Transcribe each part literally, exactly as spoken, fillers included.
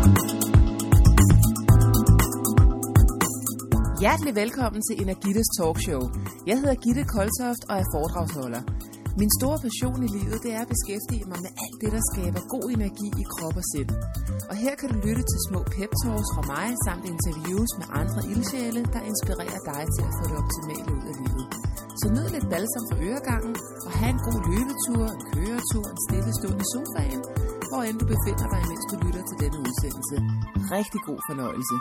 Hjertelig velkommen til Energittes Talkshow. Jeg hedder Gitte Koltoft og er foredragsholder. Min store passion i livet, det er at beskæftige mig med alt det, der skaber god energi i krop og sind. Og her kan du lytte til små pep-talks fra mig, samt interviews med andre ildsjæle, der inspirerer dig til at få det optimale ud af livet. Så nyd lidt balsam for øregangen, og have en god løbetur, en køretur, en stille stund i sofaen, hvor end du befinder dig, mens du lytter til denne udsendelse. Rigtig god fornøjelse.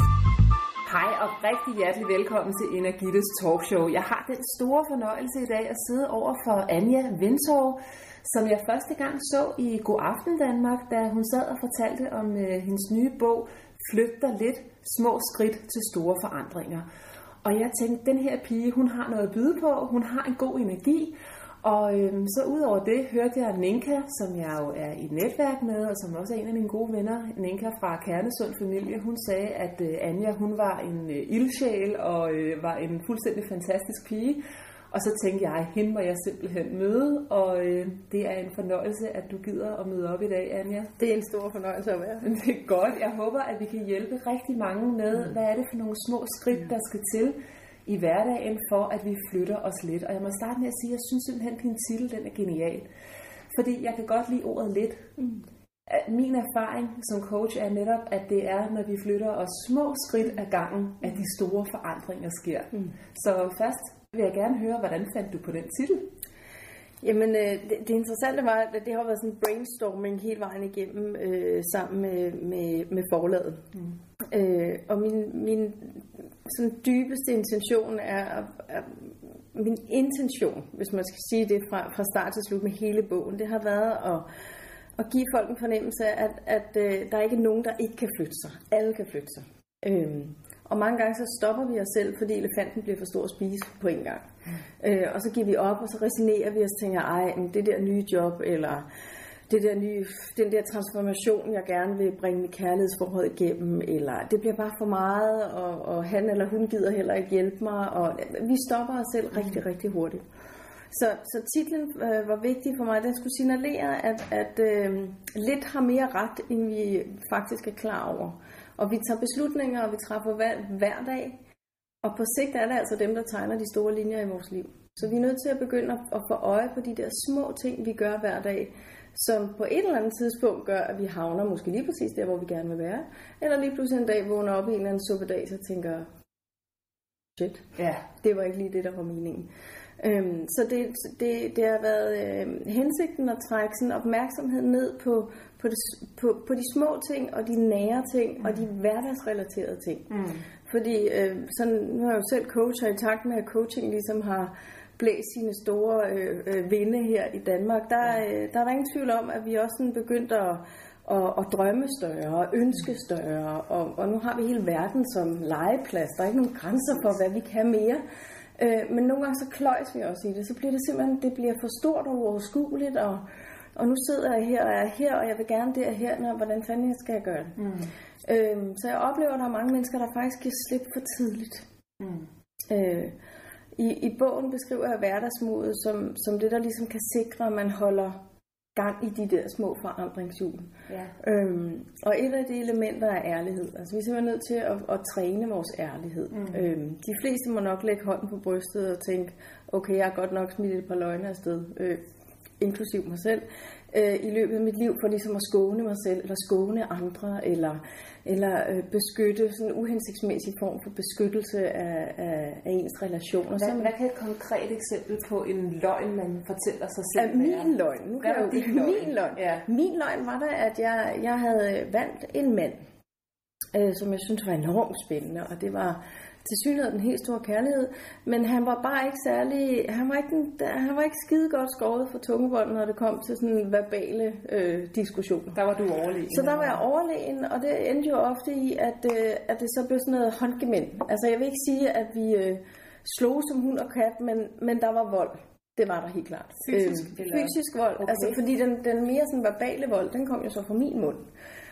Hej og rigtig hjertelig velkommen til Energittes Talkshow. Jeg har den store fornøjelse i dag at sidde over for Anja Vindtorv, som jeg første gang så i God Aften Danmark, da hun sad og fortalte om øh, hendes nye bog, Flygter lidt, små skridt til store forandringer. Og jeg tænkte, den her pige, hun har noget at byde på, hun har en god energi. Og øhm, så udover det hørte jeg Ninka, som jeg jo er i netværk med, og som også er en af mine gode venner, Ninka fra Kernesund Familie. Hun sagde, at øh, Anja, hun var en øh, ildsjæl og øh, var en fuldstændig fantastisk pige. Og så tænkte jeg, hende må jeg simpelthen møde, og øh, det er en fornøjelse, at du gider at møde op i dag, Anja. Det er en stor fornøjelse at være. Det er godt. Jeg håber, at vi kan hjælpe rigtig mange med, mm. hvad er det for nogle små skridt, der skal til i hverdagen, for at vi flytter os lidt. Og jeg må starte med at sige, at jeg synes simpelthen, at din titel den er genial. Fordi jeg kan godt lide ordet lidt. Mm. Min erfaring som coach er netop, at det er, når vi flytter os små skridt ad gangen, at de store forandringer sker. Mm. Så først vil jeg gerne høre, hvordan fandt du på den titel? Jamen, øh, det, det interessante var, at det har været sådan en brainstorming hele vejen igennem øh, sammen med, med, med forlaget. Mm. Øh, og min, min sådan dybeste intention er, er, min intention, hvis man skal sige det fra, fra start til slut med hele bogen, det har været at, at give folk en fornemmelse af, at, at øh, der er ikke nogen, der ikke kan flytte sig. Alle kan flytte sig. Øh, Og mange gange så stopper vi os selv, fordi elefanten bliver for stor at spise på en gang. Mm. Øh, og så giver vi op, og så resignerer vi os og tænker, ej, men det der nye job, eller det der nye, den der transformation, jeg gerne vil bringe mit kærlighedsforhold igennem, eller det bliver bare for meget, og, og han eller hun gider heller ikke hjælpe mig. Og vi stopper os selv rigtig, rigtig hurtigt. Så, så titlen øh, var vigtig for mig. Den skulle signalere, at, at øh, lidt har mere ret, end vi faktisk er klar over. Og vi tager beslutninger, og vi træffer valg hver dag. Og på sigt er det altså dem, der tegner de store linjer i vores liv. Så vi er nødt til at begynde at få øje på de der små ting, vi gør hver dag, som på et eller andet tidspunkt gør, at vi havner måske lige præcis der, hvor vi gerne vil være. Eller lige pludselig en dag vågner op i en eller anden suppedag, så tænker shit, ja, det var ikke lige det, der var meningen. Øhm, så det, det, det har været øh, hensigten at trække sådan opmærksomhed ned på, på, det, på, på de små ting og de nære ting mm. og de hverdagsrelaterede ting. Mm. Fordi øh, sådan, nu har jeg jo selv coach, og i takt med at coaching ligesom har blæst sine store øh, øh, vinde her i Danmark, der, øh, der er der ingen tvivl om, at vi også sådan begyndt at, at, at drømme større og ønske større, og, og nu har vi hele verden som legeplads. Der er ikke nogen grænser for, hvad vi kan mere. Men nogle gange så kløjs vi også i det, så bliver det simpelthen, det bliver for stort og uoverskueligt, og, og nu sidder jeg her, og jeg er her, og jeg vil gerne det her, når, hvordan fanden skal jeg gøre det? Mm. Øhm, så jeg oplever, at der er mange mennesker, der faktisk giver slip for tidligt. Mm. Øh, i, I bogen beskriver jeg hverdagsmodet som, som det, der ligesom kan sikre, at man holder gang i de der små forandringshjul. Ja. Øhm, og et af de elementer er ærlighed. Altså vi er simpelthen nødt til at, at træne vores ærlighed. Mm. Øhm, de fleste må nok lægge hånden på brystet og tænke, okay, jeg har godt nok smidt et par løgne afsted, øh, inklusiv mig selv, øh, i løbet af mit liv, for ligesom at skåne mig selv, eller skåne andre, eller, eller øh, beskytte sådan en uhensigtsmæssig form for beskyttelse af, af, af ens relationer. Hvad, hvad kan et konkret eksempel på en løgn, man fortæller sig selv? Af min løgn. Nu kan jeg jo, din løgn? Min løgn. Ja. Min løgn var der, at jeg, jeg havde valgt en mand, øh, som jeg synes var enormt spændende, og det var tilsyneladende den helt store kærlighed, men han var bare ikke særlig, han var ikke, han var ikke skide godt skåret for tungebånd, når det kom til sådan verbale øh, diskussioner. Der var du overlegen. Så der var jeg overlegen, og det endte jo ofte i, at, øh, at det så blev sådan noget håndgemænd. Altså jeg vil ikke sige, at vi øh, slog som hund og kat, men, men der var vold. Det var der helt klart. Fysisk, øh, fysisk vold, okay. Altså fordi den, den mere sådan verbale vold, den kom jo så fra min mund.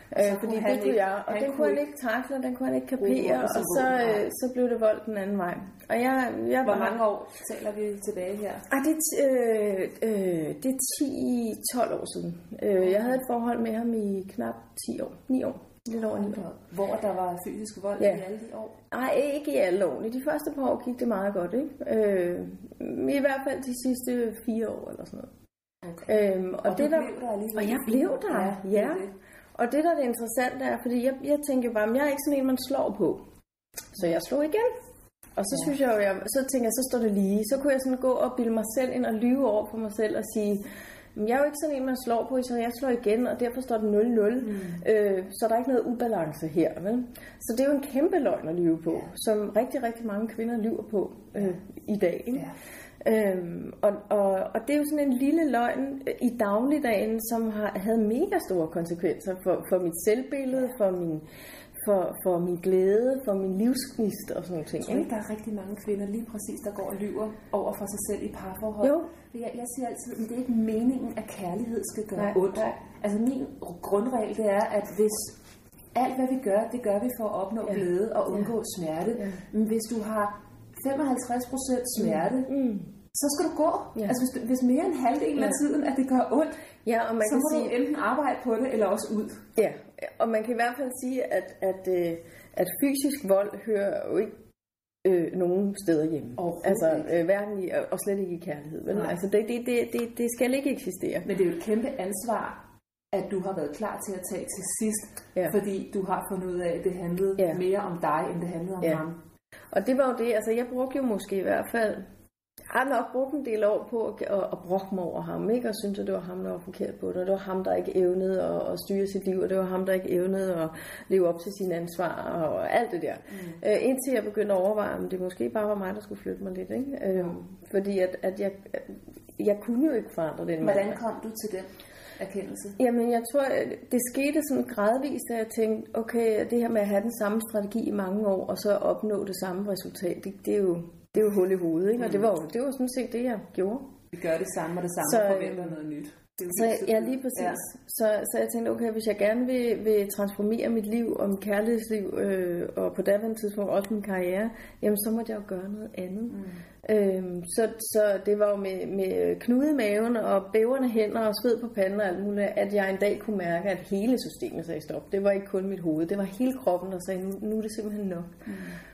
Øh, fordi det kunne ikke, jeg, og den kunne han ikke takle, den kunne han ikke kapere, og så, øh, så blev det voldt den anden vej. Og jeg, jeg Hvor mange år taler vi tilbage her? Ah, det, øh, øh, det er ti til tolv år siden. Øh, jeg havde et forhold med ham i knap ti år, ni år. Lidt over ni år. Hvor der var fysisk vold ja. i alle de år? Nej, ikke i alle år. I de første par år gik det meget godt, ikke? Øh, I hvert fald de sidste fire år eller sådan noget. Okay. Øhm, og, og, det, der, der og jeg blev der, ja. ja. Det. Og det, der er det interessante, er, fordi jeg, jeg tænker bare, jeg er ikke sådan en, man slår på. Så jeg slog igen. Og så ja. synes jeg jo, jeg, så tænker jeg, så står det lige. Så kunne jeg sådan gå og bilde mig selv ind og lyve over for mig selv og sige, jeg er jo ikke sådan en, man slår på, så jeg slår igen, og derfor står det nul nul. Mm. Øh, så der er ikke noget ubalance her, vel? Så det er jo en kæmpe løgn at lyve på, ja. som rigtig, rigtig mange kvinder lyver på øh, i dag. Ikke? Ja. Øhm, og, og, og det er jo sådan en lille løgn i dagligdagen, som har, havde mega store konsekvenser for, for mit selvbillede, for min, for, for min glæde, for min livsgnist og sådan nogle ting. Jeg tror ikke, der er rigtig mange kvinder lige præcis, der går og lyver over for sig selv i parforhold. Jo. Jeg, jeg siger altid, at det er ikke meningen, at kærlighed skal gøre nej, ondt. Nej. Altså min grundregel det er, at hvis alt hvad vi gør, det gør vi for at opnå ja. glæde og undgå ja. smerte. Ja. Men hvis du har femoghalvtreds procent smerte, mm. Mm. så skal du gå. Ja. Altså hvis, du, hvis mere end halvdelen ja. af tiden, at det gør ondt, ja, og man så kan må sige, du enten arbejde på det, eller også ud. Ja, og man kan i hvert fald sige, at, at, at fysisk vold hører jo ikke øh, nogen steder hjemme. Altså øh, hverken i, og slet ikke i kærlighed. Vel? Altså det, det, det, det, det skal ikke eksistere. Men det er jo et kæmpe ansvar, at du har været klar til at tage til sidst, ja. fordi du har fundet ud af, at det handlede ja. mere om dig, end det handlede om ja. ham. Og det var jo det, altså jeg brugte jo måske i hvert fald, jeg har nok brugt en del år på at, at, at brokke mig over ham, ikke? Og synes, at det var ham, der var forkert på det, og det var ham, der ikke evnede at, at styre sit liv, og det var ham, der ikke evnede at leve op til sine ansvar, og alt det der. Mm. Øh, indtil jeg begyndte at overveje, om det måske bare var mig, der skulle flytte mig lidt, ikke? Øh, fordi at, at jeg, jeg kunne jo ikke forandre den. Hvordan kom du til den erkendelse? Jamen, jeg tror, det skete sådan gradvist, at jeg tænkte, okay, det her med at have den samme strategi i mange år, og så opnå det samme resultat, det, det er jo det er jo hul i hovedet, ikke? Og det var jo det var sådan set det, jeg gjorde. Vi gør det samme, og det samme så, forventer noget nyt. Så, ja, lige præcis. Ja. Så, så jeg tænkte, okay, hvis jeg gerne vil, vil transformere mit liv og mit kærlighedsliv, øh, og på daværende tidspunkt også min karriere, jamen så måtte jeg jo gøre noget andet. Mm. Øhm, så, så det var jo med, med knude i maven og bæverne hænder og sved på panden og alt muligt, at jeg en dag kunne mærke, at hele systemet sagde stop. Det var ikke kun mit hoved, det var hele kroppen, der sagde, nu, nu er det simpelthen nok. Mm.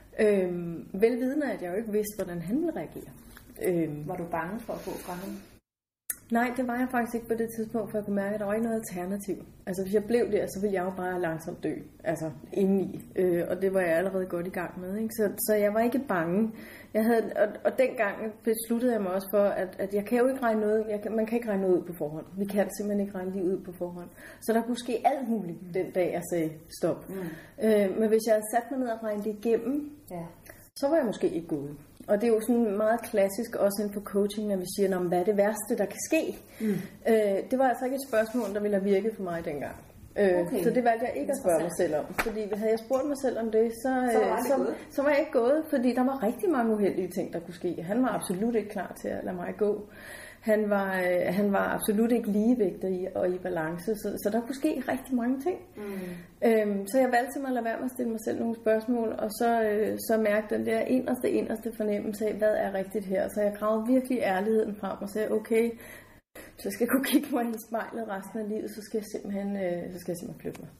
Øhm, velvidende, at jeg jo ikke vidste, hvordan han ville reagere. Øhm, var du bange for at gå fra ham? Nej, det var jeg faktisk ikke på det tidspunkt, for jeg kunne mærke, at der var ikke noget alternativ. Altså hvis jeg blev der, så ville jeg jo bare langsomt dø, altså indeni. Øh, og det var jeg allerede godt i gang med, ikke? Så, så jeg var ikke bange. Jeg havde, og, og dengang besluttede jeg mig også for, at, at jeg kan jo ikke regne noget, jeg kan, man kan ikke regne noget ud på forhånd. Vi kan simpelthen ikke regne livet ud på forhånd. Så der kunne ske alt muligt den dag, jeg sagde stop. Mm. Øh, men hvis jeg havde sat mig ned og regnet det igennem, ja. så var jeg måske ikke gået. Og det er jo sådan meget klassisk også inden for coaching, når vi siger, hvad er det værste, der kan ske? Mm. Øh, det var altså ikke et spørgsmål, der ville have virket for mig dengang. Øh, okay. Så det valgte jeg ikke at spørge mig selv om. Fordi havde jeg spurgt mig selv om det, så, så, var, så, så var jeg ikke gået. Fordi der var rigtig mange uheldige ting, der kunne ske. Han var absolut ikke klar til at lade mig gå. Han var, øh, han var absolut ikke ligevægter i, og i balance, så, så der kunne ske rigtig mange ting. Mm. Øhm, så jeg valgte mig at lade være med at stille mig selv nogle spørgsmål, og så, øh, så mærke den der inderste, inderste fornemmelse af, hvad er rigtigt her. Så jeg gravede virkelig ærligheden frem og sagde, okay, så jeg skal kunne kigge mig i spejlet resten af livet, så skal jeg simpelthen, øh, så skal jeg simpelthen flytte mig.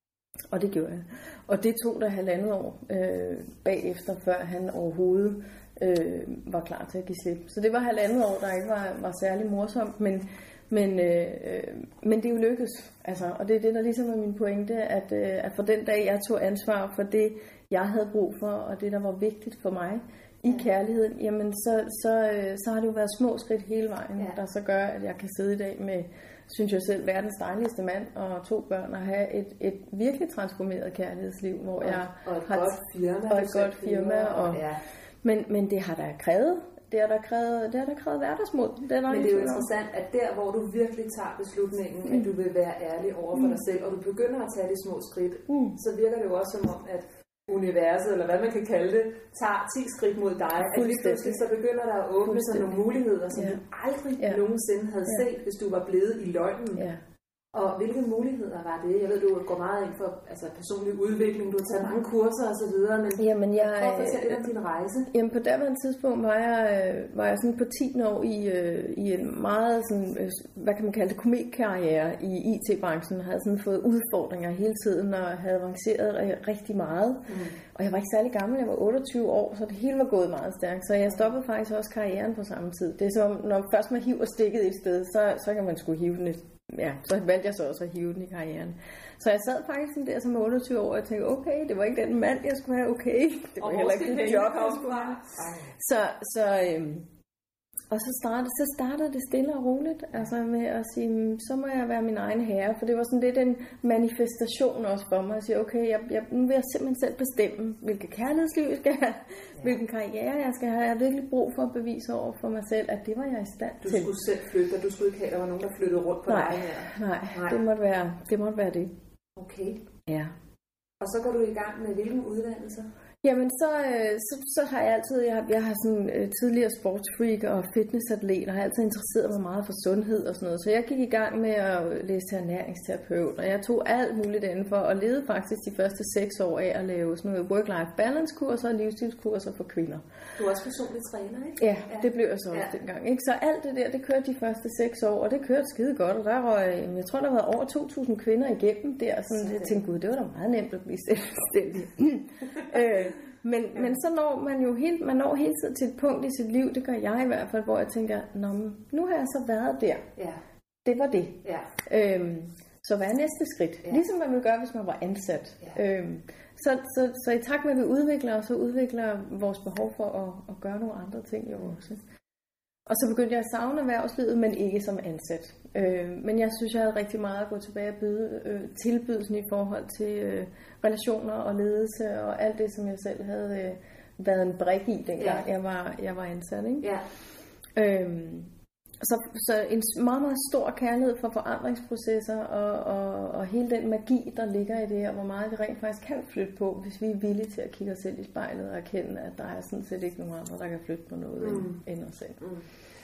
Og det gjorde jeg. Og det tog der halvandet år øh, bagefter, før han overhovedet øh, var klar til at give slip. Så det var halvandet år, der ikke var, var særlig morsomt, men, men, øh, men det er jo lykkedes. Altså, og det er det, der ligesom er min pointe, at, øh, at for den dag, jeg tog ansvar for det, jeg havde brug for, og det, der var vigtigt for mig i kærligheden, jamen så, så, øh, så har det jo været små skridt hele vejen, ja. der så gør, at jeg kan sidde i dag med, synes jeg selv, verdens dejligste mand og to børn, og have et, et virkelig transformeret kærlighedsliv, hvor og, jeg og et har godt firma, og et godt firma, og, ja. men, men det har der krævet, det har der krævet, det har der krævet hverdagsmod. Det men det er jo interessant, at der, hvor du virkelig tager beslutningen, mm. at du vil være ærlig over for mm. dig selv, og du begynder at tage de små skridt, mm. så virker det jo også som om, at universet, eller hvad man kan kalde det, tager ti skridt mod dig, at lige pludselig så begynder der at åbne sig nogle muligheder, som ja. du aldrig ja. nogensinde havde ja. set, hvis du var blevet i løgnen. Ja. Og hvilke muligheder var det? Jeg ved, du går meget ind for altså, personlig udvikling, du har taget mange kurser og så videre, men jamen, jeg, prøv at fortælle lidt om din rejse. Jamen på daværende tidspunkt var jeg, var jeg sådan på ti år i, i en meget, sådan, hvad kan man kalde det, kometkarriere i I T-branchen. Jeg havde sådan fået udfordringer hele tiden og havde avanceret rigtig meget. Mm. Og jeg var ikke særlig gammel, jeg var otteogtyve år, så det hele var gået meget stærkt. Så jeg stoppede faktisk også karrieren på samme tid. Det er som, når først man hiver stikket et sted, så, så kan man sgu hive den et Ja, så valgte jeg så også at hive den i karrieren. Så jeg sad faktisk der som otteogtyve år og tænkte, okay, det var ikke den mand, jeg skulle have, okay. Det var heller ikke det job, jeg skulle have. Så, så, øhm, og så startede, så startede det stille og roligt, altså med at sige, så må jeg være min egen herre. For det var sådan lidt en manifestation også for mig, at sige, okay, jeg, jeg, nu vil jeg simpelthen selv bestemme, hvilket kærlighedsliv jeg skal have, ja. hvilken karriere jeg skal have. Jeg har virkelig brug for at bevise over for mig selv, at det var jeg i stand du til. Du skulle selv flytte, og du skulle ikke have, der var nogen, der flyttede rundt på nej, dig her. Nej, nej, det måtte være det. Måtte være det. Okay. Ja. Og så går du i gang med hvilken uddannelse? Jamen, så, så, så har jeg altid, jeg har, jeg har sådan uh, tidligere sportsfreak og fitnessatlet, og har altid interesseret mig meget for sundhed og sådan noget. Så jeg gik i gang med at læse til ernæringsterapeut, og jeg tog alt muligt indenfor, og levede faktisk de første seks år af at lave sådan noget work-life balance-kurser og livsstilskurser for kvinder. Du er også personlig træner, ikke? Ja, ja. Det blev jeg så også ja. dengang. Ikke? Så alt det der, det kørte de første seks år, og det kørte skide godt, og der var, jeg tror, der var over to tusind kvinder igennem der, og sådan, jeg tænkte, gud, det var da meget nemt at blive selvstændig. øh, Men, ja. men så når man jo helt, man når hele tiden til et punkt i sit liv, det gør jeg i hvert fald, hvor jeg tænker, nå, nu har jeg så været der. Ja. Det var det. Ja. Øhm, så hvad er næste skridt? Ja. Ligesom man ville gøre, hvis man var ansat. Ja. Øhm, så, så, så i takt med, at vi udvikler, så udvikler vores behov for at, at gøre nogle andre ting jo også. Og så begyndte jeg at savne erhvervslivet, men ikke som ansat. Øh, men jeg synes, jeg havde rigtig meget at gå tilbage og byde, øh, tilbydelsen i forhold til øh, relationer og ledelse og alt det, som jeg selv havde øh, været en brik i, dengang ja. jeg, var, jeg var ansat. Ikke? Ja. Øh, så, så en meget, meget stor kærlighed for forandringsprocesser og, og, og hele den magi, der ligger i det, og hvor meget vi rent faktisk kan flytte på, hvis vi er villige til at kigge os selv i spejlet og erkende, at der er sådan set ikke nogen andre, der kan flytte på noget mm. end, end os selv. Mm.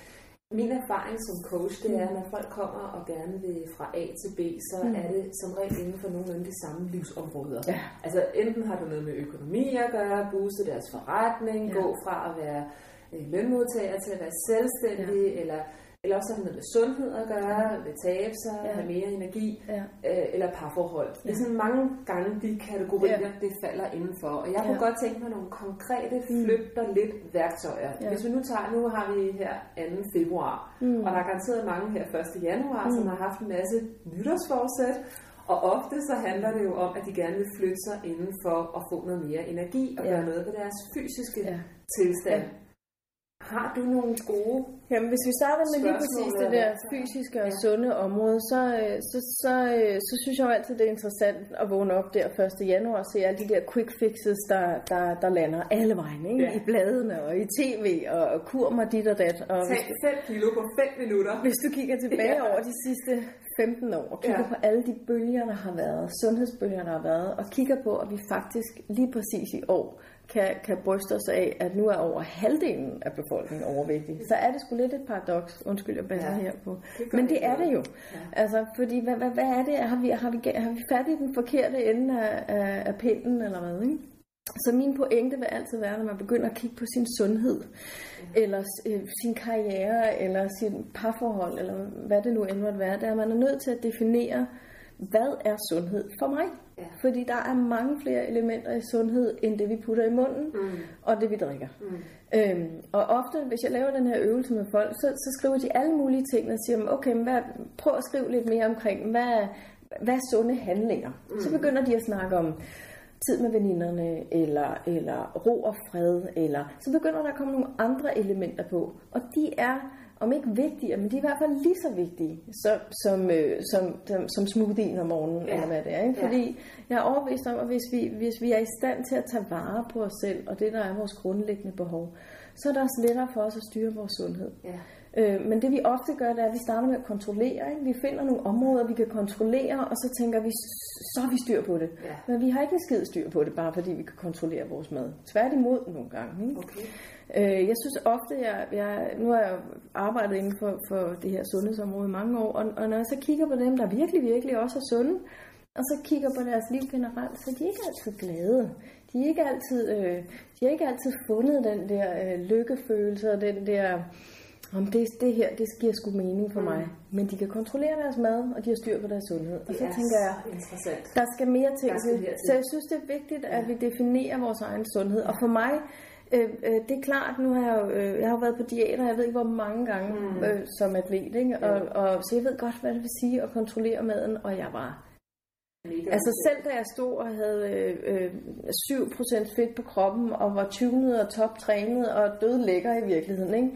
Min erfaring som coach, det er, at når folk kommer og gerne vil fra A til B, så mm. er det som regel inden for nogenlunde de samme livsområder. Ja. Altså enten har du noget med økonomi at gøre, booste deres forretning, ja. gå fra at være lønmodtager til at være selvstændig, ja. eller Eller også har det noget med sundhed at gøre, vil tabe sig, ja. have mere energi, ja. øh, eller parforhold. Ja. Det er sådan mange gange de kategorier, ja. det falder indenfor. Og jeg kunne ja. godt tænke mig nogle konkrete, flytter mm. lidt værktøjer. Ja. Hvis vi nu tager, nu har vi her anden februar, mm. og der er garanteret mange her første januar, mm. som har haft en masse nytårsforsæt. Og ofte så handler det jo om, at de gerne vil flytte sig inden for at få noget mere energi og ja. gøre noget ved deres fysiske ja. tilstand. Ja. Har du nogle gode Jamen, hvis vi starter med lige præcis det der fysiske og ja. sunde område, så, så, så, så synes jeg jo altid, det er interessant at vågne op der første januar og se alle de der quick fixes, der, der, der lander alle vejen, ikke? Ja. I bladene og i tv og, og kur mig dit og dat. Og Tag fem kilo på fem minutter. Hvis du kigger tilbage ja. over de sidste femten år, og kigger ja. på alle de bølger, der har været, sundhedsbølger, der har været, og kigger på, at vi faktisk lige præcis i år kan, kan bryste os af, at nu er over halvdelen af befolkningen overvægtig. Så er det sgu lidt et paradoks, undskyld jeg baser ja, her på. Det Men det er det jo. Ja. Altså, fordi hvad, hvad, hvad er det? Har vi, har vi, har vi fat i den forkerte ende af, af, af pinden, eller hvad, ikke? Så min pointe vil altid være, når man begynder at kigge på sin sundhed, ja. eller øh, sin karriere, eller sin parforhold, eller hvad det nu end måtte være, det er, at man er nødt til at definere, hvad er sundhed for mig? Ja. Fordi der er mange flere elementer i sundhed, end det vi putter i munden, mm. og det vi drikker. Mm. Øhm, og ofte, hvis jeg laver den her øvelse med folk, så, så skriver de alle mulige ting, og siger, okay, hvad, prøv at skrive lidt mere omkring, hvad, hvad er sunde handlinger? Mm. Så begynder de at snakke om tid med veninderne, eller, eller ro og fred, eller så begynder der at komme nogle andre elementer på, og de er om ikke vigtigere, men de er i hvert fald lige så vigtige som, som, som, som, som smoothien om morgenen, ja. eller hvad det er. Ikke? Fordi ja. jeg er overbevist om, at hvis vi, hvis vi er i stand til at tage vare på os selv, og det der er vores grundlæggende behov, så er det også lettere for os at styre vores sundhed. Ja. Øh, men det vi ofte gør, det er, at vi starter med at kontrollere. Ikke? Vi finder nogle områder, vi kan kontrollere, og så tænker vi, så har vi styr på det. Ja. Men vi har ikke en skid styr på det, bare fordi vi kan kontrollere vores mad. Tværtimod nogle gange. Ikke? Okay. Øh, jeg synes ofte, jeg, jeg, nu har jeg arbejdet inden for, for det her sundhedsområde i mange år, og, og når jeg så kigger på dem, der virkelig, virkelig også er sunde, og så kigger på deres liv generelt, så de er ikke altid glade. De er ikke altid, øh, de har ikke altid fundet den der øh, lykkefølelse og den der, om det, det her, det giver sgu mening for mm. mig. Men de kan kontrollere deres mad, og de har styr på deres sundhed. Og så tænker jeg, der skal mere til. Så jeg synes, det er vigtigt, at vi definerer vores egen sundhed. Og for mig, øh, øh, det er klart, nu har jeg jo, øh, jeg har jo været på diæter, jeg ved ikke hvor mange gange mm. øh, som atlet, ikke? Og, og, så jeg ved godt, hvad det vil sige at kontrollere maden, og jeg var... Altså selv da jeg stod og havde øh, syv procent fedt på kroppen og var tunet og toptrænet og død lækker i virkeligheden, ikke?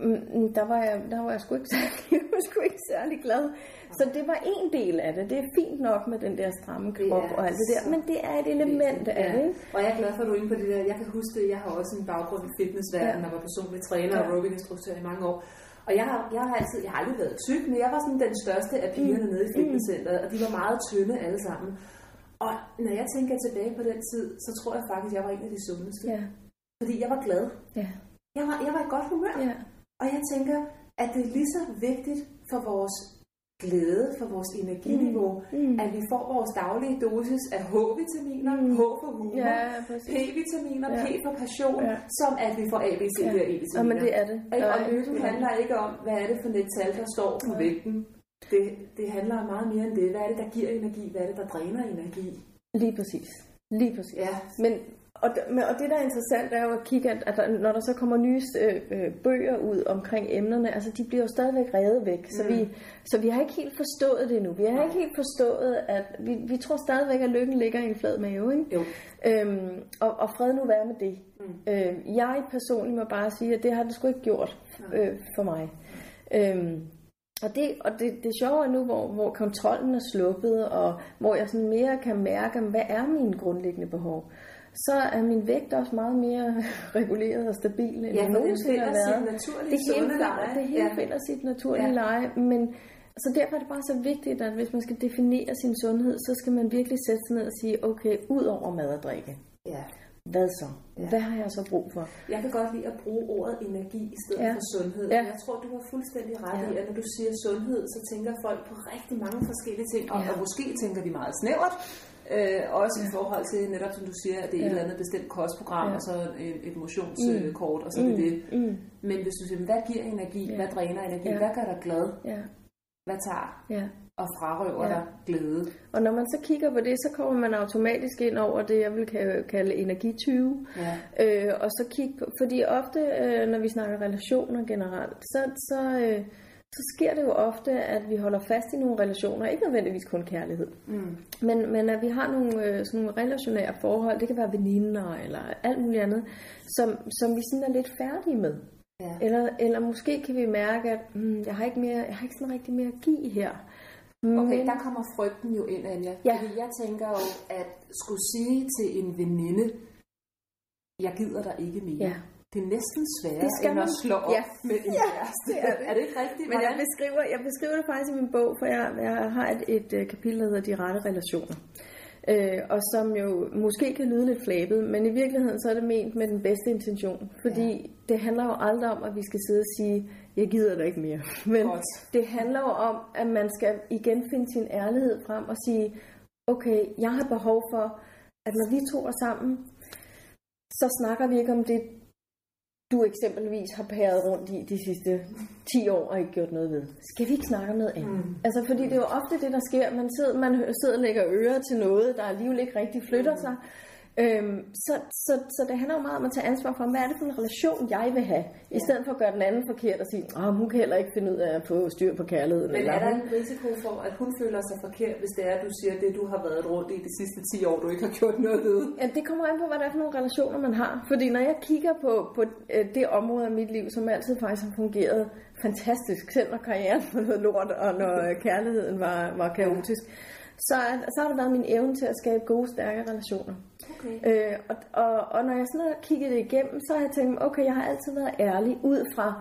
Der var jeg, der var jeg sgu ikke særlig, jeg var sgu ikke særlig glad. Så det var en del af det. Det er fint nok med den der stramme krop og alt det der, men det er et element af det. Ikke? Og jeg er glad for, at du er inde på det der. Jeg kan huske det, jeg har også en baggrund i fitnessverdenen, ja. Og var personlig træner og aerobic-instruktør i mange år. Og jeg har, jeg har altid, jeg har aldrig været tyk, men jeg var sådan den største af pigerne mm. nede i fitnesscenteret, og de var meget tynde alle sammen. Og når jeg tænker tilbage på den tid, så tror jeg faktisk, at jeg var en af de sundeste. Ja. Fordi jeg var glad. Ja. Jeg, var, jeg var i godt humør. Ja. Og jeg tænker, at det er lige så vigtigt for vores glæde, for vores energiniveau, mm. Mm. at vi får vores daglige dosis af H-vitaminer, mm. H for humor, ja, P-vitaminer, ja. P for passion, ja. Som at vi får A, B, C, D og E-vitaminer. Ja, men det er det. Og, og lykken handler ikke om, hvad er det for et tal, der står på ja. Vægten. Det, det handler meget mere end det. Hvad er det, der giver energi? Hvad er det, der dræner energi? Lige præcis. Lige præcis. Ja. Men Og det, og det, der er interessant, er jo at kigge, at, at når der så kommer nye øh, bøger ud omkring emnerne, altså de bliver jo stadigvæk revet væk. Så, mm. vi, så vi har ikke helt forstået det nu. Vi har ikke helt forstået, at vi, vi tror stadigvæk, at lykken ligger i en flad mave. Ikke? Jo. Øhm, og, og fred nu være med det. Mm. Øh, jeg personligt må bare sige, at det har det sgu ikke gjort øh, for mig. Øhm, Og, det, og det, det sjove er nu, hvor, hvor kontrollen er sluppet, og hvor jeg sådan mere kan mærke, hvad er mine grundlæggende behov, så er min vægt også meget mere reguleret og stabil, end ja, det nogensinde har været. Det hele finder, det hele ja. finder sit naturlige ja. leje, men så derfor er det bare så vigtigt, at hvis man skal definere sin sundhed, så skal man virkelig sætte sig ned og sige, okay, ud over mad og drikke. Ja. Hvad så? Ja. Hvad har jeg så brug for? Jeg kan godt lide at bruge ordet energi i stedet ja. for sundhed. Ja. Jeg tror, du har fuldstændig ret ja. i, at når du siger sundhed, så tænker folk på rigtig mange forskellige ting, og, ja. og måske tænker de meget snævert. Øh, også ja. i forhold til netop, som du siger, at det er ja. et eller andet bestemt kostprogram, ja. og så et, et motionskort, mm. og så mm. er det det. Mm. Men hvis du siger, hvad giver energi? Ja. Hvad dræner energi? Ja. Hvad gør dig glad? Ja. Hvad tager? Ja. Og frarøver ja. dig glæde. Og når man så kigger på det, så kommer man automatisk ind over det, jeg vil kalde energityve. Ja. Øh, og så kigge på, fordi ofte, øh, når vi snakker relationer generelt, så, så, øh, så sker det jo ofte, at vi holder fast i nogle relationer, ikke nødvendigvis kun kærlighed, mm. men, men at vi har nogle, øh, sådan nogle relationære forhold, det kan være veninder eller alt muligt andet, som, som vi sådan er lidt færdige med. Ja. Eller, eller måske kan vi mærke, at hmm, jeg har ikke mere, jeg har ikke sådan rigtig mere at give her. Okay, men der kommer frygten jo ind, Anja. Ja. Fordi jeg tænker jo, at skulle sige til en veninde, jeg gider dig ikke mere. Ja. Det er næsten sværere end man... at slå op ja. med en ja, kæreste. Det er, det. Er det ikke rigtigt? Men jeg beskriver, jeg beskriver det faktisk i min bog, for jeg, jeg har et, et, et kapitel, der hedder De rette relationer. Øh, og som jo måske kan lyde lidt flabet, men i virkeligheden så er det ment med den bedste intention. Fordi ja. det handler jo aldrig om, at vi skal sidde og sige, jeg gider dig ikke mere. Men Godt. det handler jo om, at man skal igen finde sin ærlighed frem og sige, okay, jeg har behov for, at når vi to er sammen, så snakker vi ikke om det, du eksempelvis har pæret rundt i de sidste ti år og ikke gjort noget ved. Skal vi ikke snakke om noget andet? Mm. Altså, fordi det er jo ofte det, der sker. Man sidder, man sidder og lægger ører til noget, der alligevel ikke rigtig flytter mm. sig. Øhm, så, så, så det handler jo meget om at tage ansvar for, hvad er det for en relation, jeg vil have, ja. i stedet for at gøre den anden forkert og sige, åh, hun kan heller ikke finde ud af at få styr på kærligheden. Men er der en risiko for, at hun føler sig forkert, hvis det er, at du siger, det du har været rundt i de sidste ti år, du ikke har gjort noget ved? Ja, det kommer an på, hvad det er for nogle relationer, man har. Fordi når jeg kigger på, på det område af mit liv, som altid faktisk har fungeret fantastisk, selv når karrieren var noget lort, og når kærligheden var, var kaotisk, Så, så har det været min evne til at skabe gode, stærke relationer. Okay. Øh, og, og, og når jeg sådan har kigget det igennem, så har jeg tænkt, okay, jeg har altid været ærlig ud fra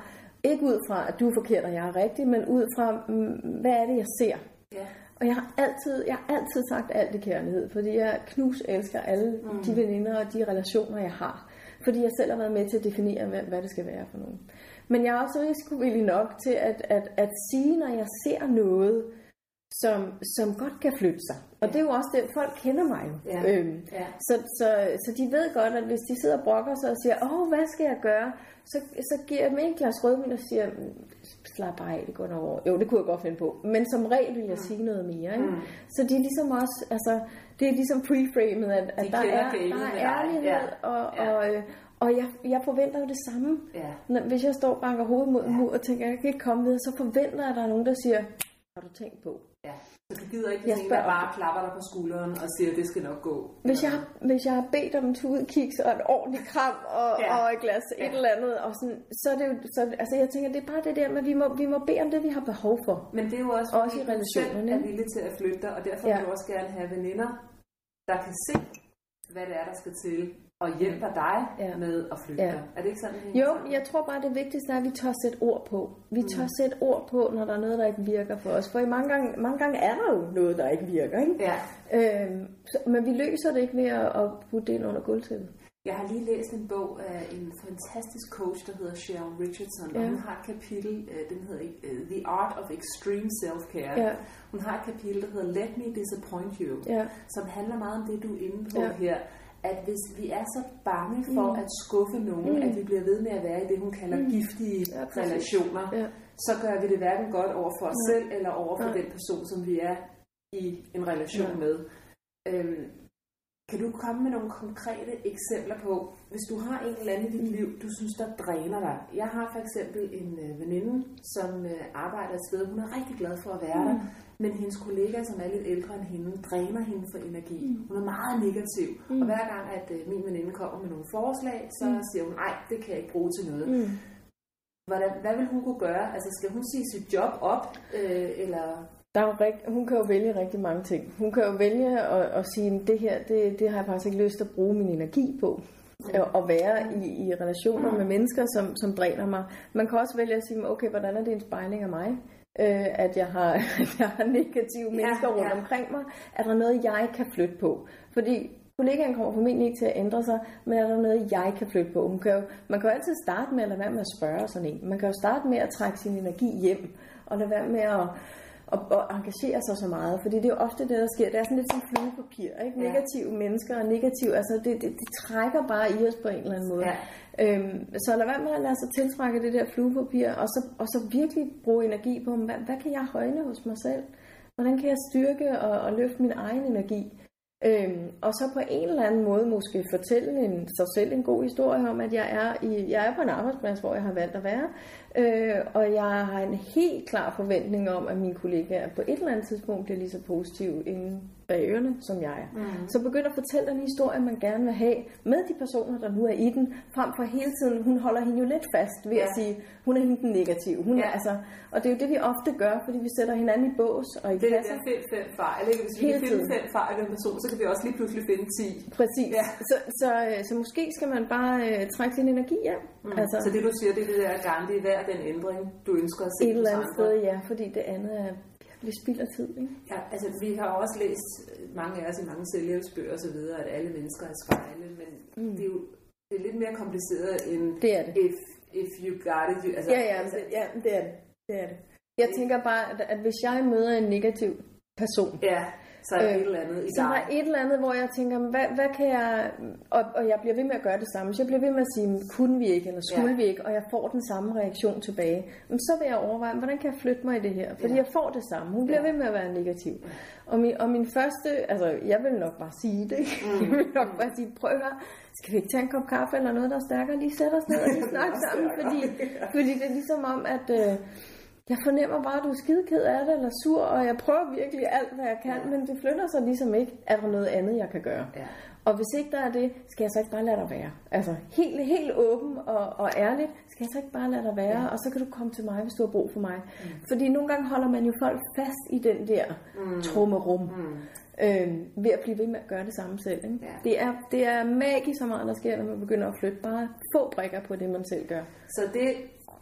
Ikke ud fra, at du er forkert, og jeg er rigtig, men ud fra, hvad er det, jeg ser. Ja. Og jeg har altid, jeg har altid sagt alt i kærlighed, fordi jeg knus elsker alle mm. de veninder og de relationer, jeg har. Fordi jeg selv har været med til at definere, hvad, hvad det skal være for nogen. Men jeg er også risikovillig nok til at, at, at sige, når jeg ser noget, som, som godt kan flytte sig. Og ja. Det er jo også det, folk kender mig jo. Ja. Øhm, ja. Så, så, så de ved godt, at hvis de sidder og brokker sig og siger, åh, hvad skal jeg gøre? Så, så giver jeg dem en glas rødvin og siger, slap bare af, det går over. Jo, det kunne jeg godt finde på. Men som regel vil jeg mm. sige noget mere. Ikke? Mm. Så de er ligesom også, altså, det er ligesom pre-framet, at, at der, er, der er ærlighed, ja. og, ja. og, og, og jeg, jeg forventer jo det samme. Ja. Når, hvis jeg står og banker hovedet mod en mur og tænker, jeg kan ikke komme videre, så forventer jeg, at der er nogen, der siger, har du tænkt på? Ja, så du gider ikke, hvis en, der bare klapper dig på skulderen og siger, at det skal nok gå. Hvis jeg, hvis jeg har bedt om en tudkiks og et ordentligt kram og, ja. og et glas ja. et eller andet, og sådan, så er det jo, så, altså jeg tænker, det er bare det der med, at vi må, vi må bede om det, vi har behov for. Men det er jo også, også i relationerne. Er villig til at flytte dig, og derfor ja. vil du også gerne have veninder, der kan se, hvad det er, der skal til, og hjælper dig ja. med at flytte ja. dig. Er det ikke sådan? Jo, jeg tror bare, det vigtigste er, at vi tør sætte ord på. Vi tør mm. sætte ord på, når der er noget, der ikke virker for os. For i mange gange, mange gange er der jo noget, der ikke virker. Ikke? Ja. Øhm, så, men vi løser det ikke ved at, at putte det ind under gulvtæppet. Jeg har lige læst en bog af en fantastisk coach, der hedder Cheryl Richardson, ja. og hun har et kapitel, den hedder The Art of Extreme Self-Care. Ja. Hun har et kapitel, der hedder Let Me Disappoint You, ja. som handler meget om det, du er inde på ja. her. At hvis vi er så bange for mm. at skuffe nogen, mm. at vi bliver ved med at være i det, hun kalder mm. giftige ja, relationer, ja. så gør vi det hverken godt over for os ja. selv, eller over for ja. den person, som vi er i en relation ja. med. Øhm, kan du komme med nogle konkrete eksempler på, hvis du har en eller anden i dit liv, du synes, der dræner dig? Jeg har for eksempel en øh, veninde, som øh, arbejder et sted, hun er rigtig glad for at være mm. der, men hendes kollega, som er lidt ældre end hende, dræner hende for energi. Mm. Hun er meget negativ, mm. og hver gang, at øh, min veninde kommer med nogle forslag, så mm. siger hun, nej, det kan jeg ikke bruge til noget. Mm. Hvordan, hvad vil hun kunne gøre? Altså, skal hun sige sit job op, øh, eller... Der er jo rigt, hun kan jo vælge rigtig mange ting. Hun kan jo vælge at, at sige, det her, det, det har jeg faktisk ikke lyst til at bruge min energi på. At være i, i relationer med mennesker, som, som dræner mig. Man kan også vælge at sige, okay, hvordan er det en spejling af mig? Øh, at, jeg har, at jeg har negative mennesker ja, rundt ja. omkring mig. Er der noget, jeg kan flytte på? Fordi kollegaen kommer formentlig ikke til at ændre sig, men er der noget, jeg kan flytte på? Hun kan jo, man kan jo altid starte med at lade være med at spørge sådan en. Man kan jo starte med at trække sin energi hjem, og lade være med at Og, og engagere sig så meget, fordi det er jo ofte det, der sker. Det er sådan lidt som fluepapir, ikke? Ja. Negative mennesker og negative, altså det, det, det trækker bare i os på en eller anden måde. Ja. Øhm, så lad være med at lade sig tiltrække det der fluepapir, og så, og så virkelig bruge energi på, hvad, hvad kan jeg højne hos mig selv? Hvordan kan jeg styrke og, og løfte min egen energi? Øhm, og så på en eller anden måde måske fortælle en, sig selv en god historie om, at jeg er, i, jeg er på en arbejdsplads, hvor jeg har valgt at være, øh, og jeg har en helt klar forventning om, at mine kollegaer på et eller andet tidspunkt bliver lige så positive inden bag ørerne, som jeg er. Mm. Så begynd at fortælle den historie, man gerne vil have med de personer, der nu er i den, frem for hele tiden, hun holder hende jo lidt fast ved ja. at sige, hun er hende den negative. Hun ja. er, altså, og det er jo det, vi ofte gør, fordi vi sætter hinanden i bås og i det, kasser. Det er fedt, fedt fejl. Ikke? Hvis vi kan finde fem fejl af den person, så kan vi også lige pludselig finde ti. Præcis. Ja. Så, så, så måske skal man bare øh, trække sin energi hjem. Mm. Altså, så det du siger, det er det der Gandhi, hver den ændring, du ønsker at se et eller andet sted, ja, fordi det andet er virkelig spild af tid. Ikke? Ja, altså vi har også læst, mange af os i mange selvhjælpsbøger og så videre, at alle mennesker er spejle, men mm. det er jo det er lidt mere kompliceret end det er det. If, if you got it. Altså, ja, ja, det, ja, det er det. det er det. Jeg tænker bare, at, at hvis jeg møder en negativ person, ja. Så er der øh, et eller andet i så der er et eller andet, hvor jeg tænker, hvad, hvad kan jeg... Og, og jeg bliver ved med at gøre det samme. Så jeg bliver ved med at sige, kunne vi ikke, eller skulle ja. vi ikke? Og jeg får den samme reaktion tilbage. Men så vil jeg overveje, hvordan kan jeg flytte mig i det her? Fordi ja. jeg får det samme. Hun bliver ja. ved med at være negativ. Og min, og min første... Altså, jeg vil nok bare sige det. Mm. Jeg vil nok bare sige, prøv at høre, skal vi ikke tage en kop kaffe eller noget, der er stærkere? Lige sætte os ned og lige snakke sammen. Fordi, fordi det er ligesom om, at... Øh, jeg fornemmer bare, at du er skideked af det, eller sur, og jeg prøver virkelig alt, hvad jeg kan, ja. men det flytter sig ligesom ikke. Er der noget andet, jeg kan gøre? Ja. Og hvis ikke der er det, skal jeg så ikke bare lade dig være. Altså helt, helt åben og, og ærligt, skal jeg så ikke bare lade dig være, ja. og så kan du komme til mig, hvis du har brug for mig. Mm. Fordi nogle gange holder man jo folk fast i den der mm. trummerum, mm. øh, ved at blive ved med at gøre det samme selv. Ikke? Ja. Det, er, det er magisk så meget, der sker, når man begynder at flytte bare få brikker på det, man selv gør. Så det...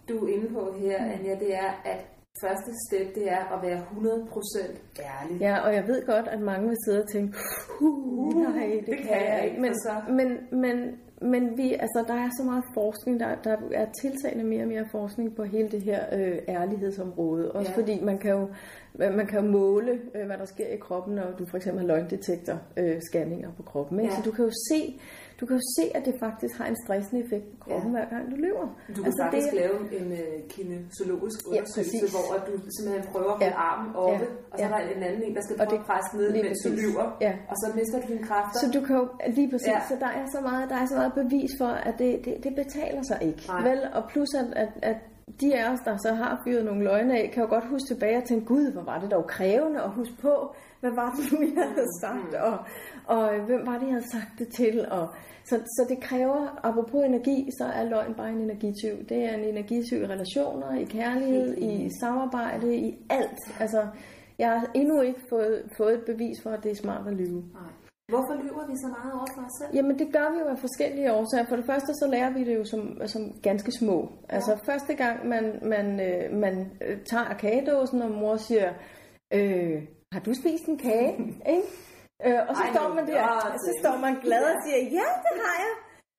du er inde på her, Anja, det er, at første step, det er at være hundrede procent ærlig. Ja, og jeg ved godt, at mange vil sidde og tænke, uh, nej, det, det kan, kan jeg ikke. Men, så... men, men, men vi, altså, der er så meget forskning, der, der er tiltagende mere og mere forskning på hele det her øh, ærlighedsområde. Også ja. Fordi man kan jo, man kan jo måle, øh, hvad der sker i kroppen, når du for eksempel har løgndetektor øh, scanninger på kroppen. Ikke? Ja. Så du kan jo se, du kan jo se, at det faktisk har en stressende effekt på kroppen, ja. Hver gang du løber. Du kan altså, faktisk det... lave en uh, kinesiologisk undersøgelse, ja, hvor du simpelthen prøver at holde ja. Armen oppe, ja. Og så ja. Er der en anden en, der skal prøve at presse ned, mens præcis. Du løber, ja. Og så mister du dine kræfter. Så du kan jo, lige præcis, ja. Så der er så meget, der er så meget bevis for, at det, det, det betaler sig ikke. Nej. Vel? Og plus at, at, at de af os, der så har fyret nogle løgne af, kan jo godt huske tilbage og tænke, gud, hvor var det dog krævende at huske på, hvad var det nu, jeg havde sagt, og, og hvem var det, jeg havde sagt det til, og Så, så det kræver, apropos energi, så er løgn bare en energityv. Det er en energityv i relationer, i kærlighed, i samarbejde, i alt. Altså, jeg har endnu ikke fået, fået et bevis for, at det er smart at lyve. Nej. Hvorfor lyver vi så meget over for os selv? Jamen det gør vi jo af forskellige årsager. For det første så lærer vi det jo som, som ganske små. Ja. Altså første gang man, man, øh, man øh, tager kagedåsen, og mor siger, øh, har du spist en kage? Ikke? Øh, og så Ej, står man der, og så står man glad og siger, ja, det har jeg.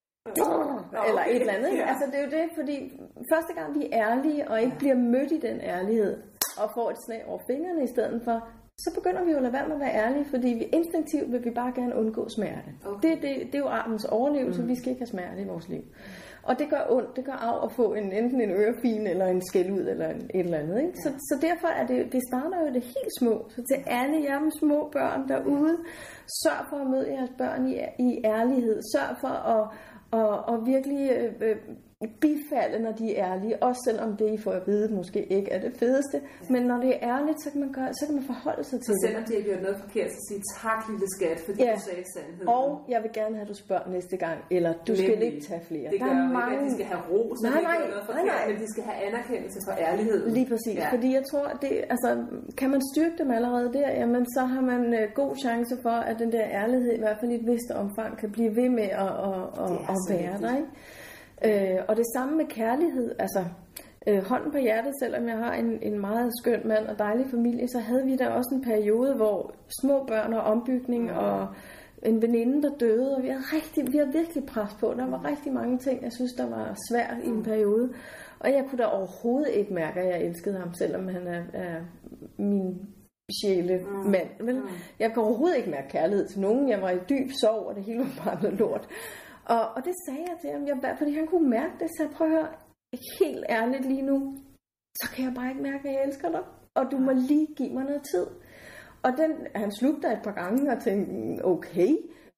Eller et eller andet. Ja. Altså det er jo det, fordi første gang vi er ærlige, og ikke bliver mødt i den ærlighed, og får et slag over fingrene i stedet for, så begynder vi jo at lade være med at være ærlige, fordi vi instinktivt vil vi bare gerne undgå smerte. Okay. Det, det, det er jo artens overlevelse, mm. vi skal ikke have smerte i vores liv. Og det gør ondt, det gør af at få en, enten en ørefin eller en skældud eller en, et eller andet. Ikke? Ja. Så, så derfor er det, det starter jo det helt små. Så til alle jer med små børn derude, sørg for at møde jeres børn i, i ærlighed. Sørg for at og, og virkelig øh, bifalde, når de er ærlige. Også selvom det, I får at vide, måske ikke er det fedeste. Ja. Men når det er ærligt, så kan man, gøre, så kan man forholde sig til det. Så selvom de har gjort noget forkert, så sige tak, lille skat, fordi ja. Du sagde sandheden. Og jeg vil gerne have, at du spørger næste gang. Eller du Nemlig. Skal ikke tage flere. Det gør jo mange... ikke, at de skal have ros, når de har gjort noget forkert, nej, nej. Men de skal have anerkendelse for ærligheden. Lige præcis. Ja. Fordi jeg tror, at det, altså, kan man styrke dem allerede der, jamen, så har man uh, god chance for, at den der ærlighed, i hvert fald i et vist omfang, kan blive ved med at, at, at, at være der. Ikke? Øh, og det samme med kærlighed, altså øh, hånden på hjertet, selvom jeg har en, en meget skøn mand og dejlig familie, så havde vi da også en periode, hvor små børn og ombygning og en veninde, der døde, og vi havde, rigtig, vi havde virkelig pres på. Der var rigtig mange ting, jeg synes, der var svært i en periode. Og jeg kunne da overhovedet ikke mærke, at jeg elskede ham, selvom han er, er min sjæle mand. Vel? Jeg kunne overhovedet ikke mærke kærlighed til nogen. Jeg var i dyb sorg, og det hele var bare noget lort. Og, og det sagde jeg til ham, jeg, fordi han kunne mærke det, så jeg prøv at høre, helt ærligt lige nu, så kan jeg bare ikke mærke, at jeg elsker dig, og du må lige give mig noget tid. Og den, han slugte et par gange og tænkte, okay,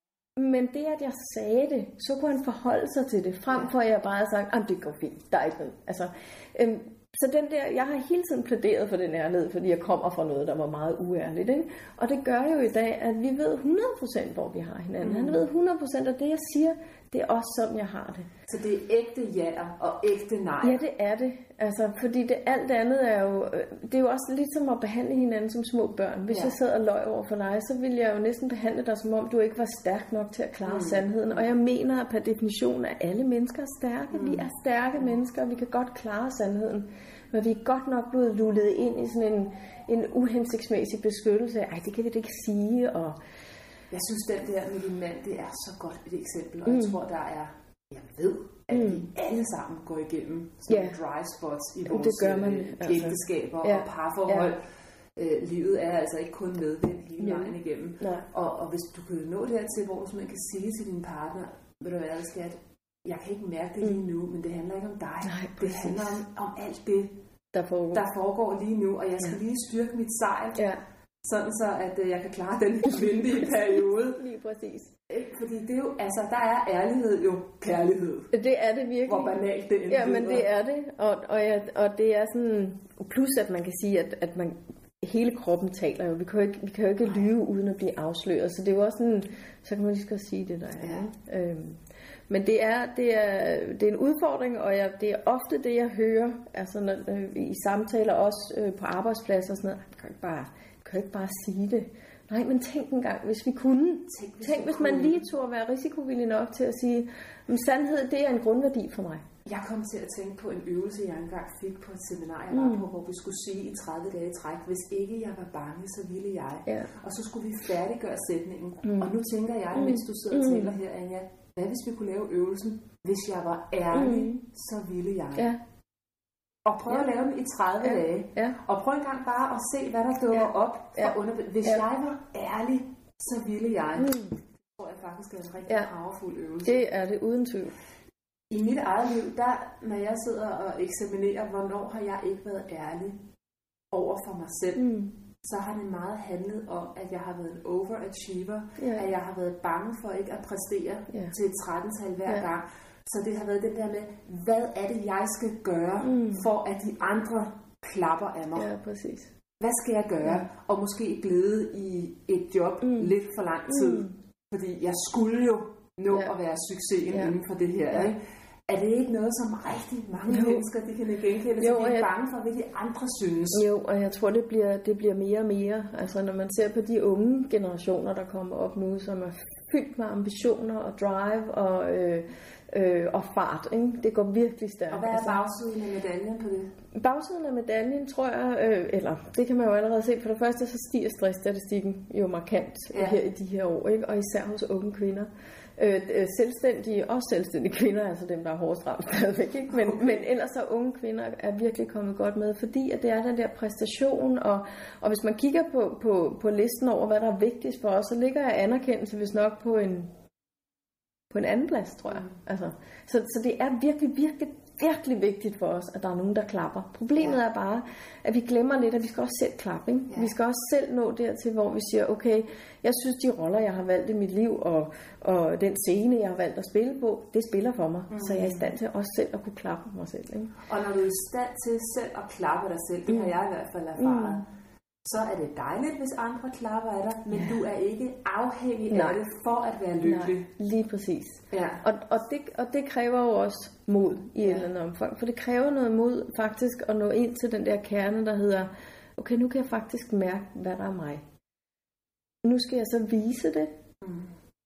men det, at jeg sagde det, så kunne han forholde sig til det, frem for at jeg bare havde sagt, at det går fint, der er ikke noget. Altså, øhm, så den der, jeg har hele tiden plæderet for den ærlighed, fordi jeg kommer fra noget, der var meget uærligt. Ikke? Og det gør jo i dag, at vi ved hundrede procent, hvor vi har hinanden. Mm. Han ved hundrede procent, og det jeg siger, det er også sådan, jeg har det. Så det er ægte ja'er og ægte nej? Ja, det er det. Altså, fordi det, alt andet er jo, det er jo også lidt som at behandle hinanden som små børn. Hvis ja. Jeg sad og løj over for dig, så ville jeg jo næsten behandle dig, som om du ikke var stærk nok til at klare mm. sandheden. Og jeg mener, at per definition er alle mennesker stærke. Mm. Vi er stærke mennesker, og vi kan godt klare sandheden. Men vi er godt nok blevet lullet ind i sådan en, en uhensigtsmæssig beskyttelse. Ej, det kan vi da ikke sige. Og jeg synes, den der med din mand, det er så godt et eksempel. Og mm. jeg tror, der er, jeg ved, at mm. vi alle sammen går igennem sådan yeah. dry spots i vores det gør man, altså. ægteskaber ja. Og parforhold. Ja. Øh, livet er altså ikke kun medvind hele ja. Vejen igennem. Og, og hvis du kan nå dertil, hvor man kan sige til din partner, ved du hvad, skat, jeg kan ikke mærke det lige nu, men det handler ikke om dig. Nej, det handler om, om alt det, der foregår. der foregår lige nu, og jeg skal ja. Lige styrke mit sejl, ja. Sådan så, at uh, jeg kan klare den vindige periode. Lige præcis. Fordi det er jo, altså, der er ærlighed jo kærlighed. Det er det virkelig. Hvor banalt det er. Ja, men det er det, og, og, ja, og det er sådan, plus at man kan sige, at, at man hele kroppen taler jo. Vi kan jo ikke, vi kan jo ikke lyve uden at blive afsløret, så det er jo også sådan, så kan man lige skal sige det der er. Ja. Øhm, Men det er, det, er, det er en udfordring, og jeg, det er ofte det, jeg hører altså, når, øh, i samtaler, også øh, på arbejdspladser og sådan noget. Jeg kan ikke bare, kan ikke bare sige det. Nej, men tænk en gang, hvis vi kunne. Tænk, hvis, tænk, hvis man lige tog at være risikovillig nok til at sige, men sandhed, det er en grundværdi for mig. Jeg kom til at tænke på en øvelse, jeg engang fik på et seminar, jeg var mm. på, hvor vi skulle sige i tredive dage i træk, hvis ikke jeg var bange, så ville jeg. Ja. Og så skulle vi færdiggøre sætningen. Mm. Og nu tænker jeg, mens du sidder og mm. taler her, Anja, hvad hvis vi kunne lave øvelsen, hvis jeg var ærlig, mm. så ville jeg. Ja. Og prøv at ja. lave den i tredive ja. dage. Ja. Og prøv en gang bare at se, hvad der dukker ja. op. For ja. under... Hvis ja. jeg var ærlig, så ville jeg. Mm. Det tror jeg faktisk er en rigtig ja. powerful øvelse. Det er det uden tvivl. I mit eget liv, der, når jeg sidder og eksaminerer, hvornår har jeg ikke været ærlig over for mig selv, mm. så har det meget handlet om, at jeg har været en overachiever, yeah. at jeg har været bange for ikke at præstere yeah. til et tretten-tal hver yeah. gang. Så det har været det der med, hvad er det, jeg skal gøre, mm. for at de andre klapper af mig? Ja, præcis. Hvad skal jeg gøre? Ja. Og måske glide i et job mm. lidt for lang tid, mm. fordi jeg skulle jo nå ja. at være succesen ja. inden for det her, ja. ikke? Er det ikke noget, som rigtig mange jo. mennesker, de kan genkende, så de er bange for, hvad de andre synes? Jo, og jeg tror, det bliver, det bliver mere og mere. Altså, når man ser på de unge generationer, der kommer op nu, som er fyldt med ambitioner og drive og, øh, øh, og fart, ikke? Det går virkelig stærkt. Og hvad er bagsiden af medaljen på det? Bagsiden af medaljen, tror jeg, øh, eller det kan man jo allerede se. For det første, så stiger stressstatistikken jo markant ja. her i de her år, ikke? Og især hos unge kvinder. Øh, selvstændige, også selvstændige kvinder, altså dem, der er hårdest ramt stadigvæk, ikke? Men, okay. men ellers så unge kvinder er virkelig kommet godt med, fordi at det er den der præstation, og, og hvis man kigger på, på, på listen over, hvad der er vigtigst for os, så ligger jeg anerkendelse, hvis nok på en, på en anden plads, tror jeg. Altså, så, så det er virkelig, virkelig, virkelig vigtigt for os, at der er nogen, der klapper. Problemet ja. er bare, at vi glemmer lidt, at vi skal også selv klappe. Ikke? Ja. Vi skal også selv nå dertil, hvor vi siger, okay, jeg synes, de roller, jeg har valgt i mit liv, og, og den scene, jeg har valgt at spille på, det spiller for mig. Mm. Så jeg er i stand til også selv at kunne klappe mig selv. Ikke? Og når du er i stand til selv at klappe dig selv, det mm. har jeg i hvert fald erfaret, mm. så er det dejligt, hvis andre klapper af dig, men ja. du er ikke afhængig Nej. af det for at være lykkelig. Nej, lige præcis. Ja. Og, og, det, og det kræver jo også mod i ja. et eller andet omfang, for det kræver noget mod faktisk at nå ind til den der kerne, der hedder, okay, nu kan jeg faktisk mærke, hvad der er mig. Nu skal jeg så vise det, mm.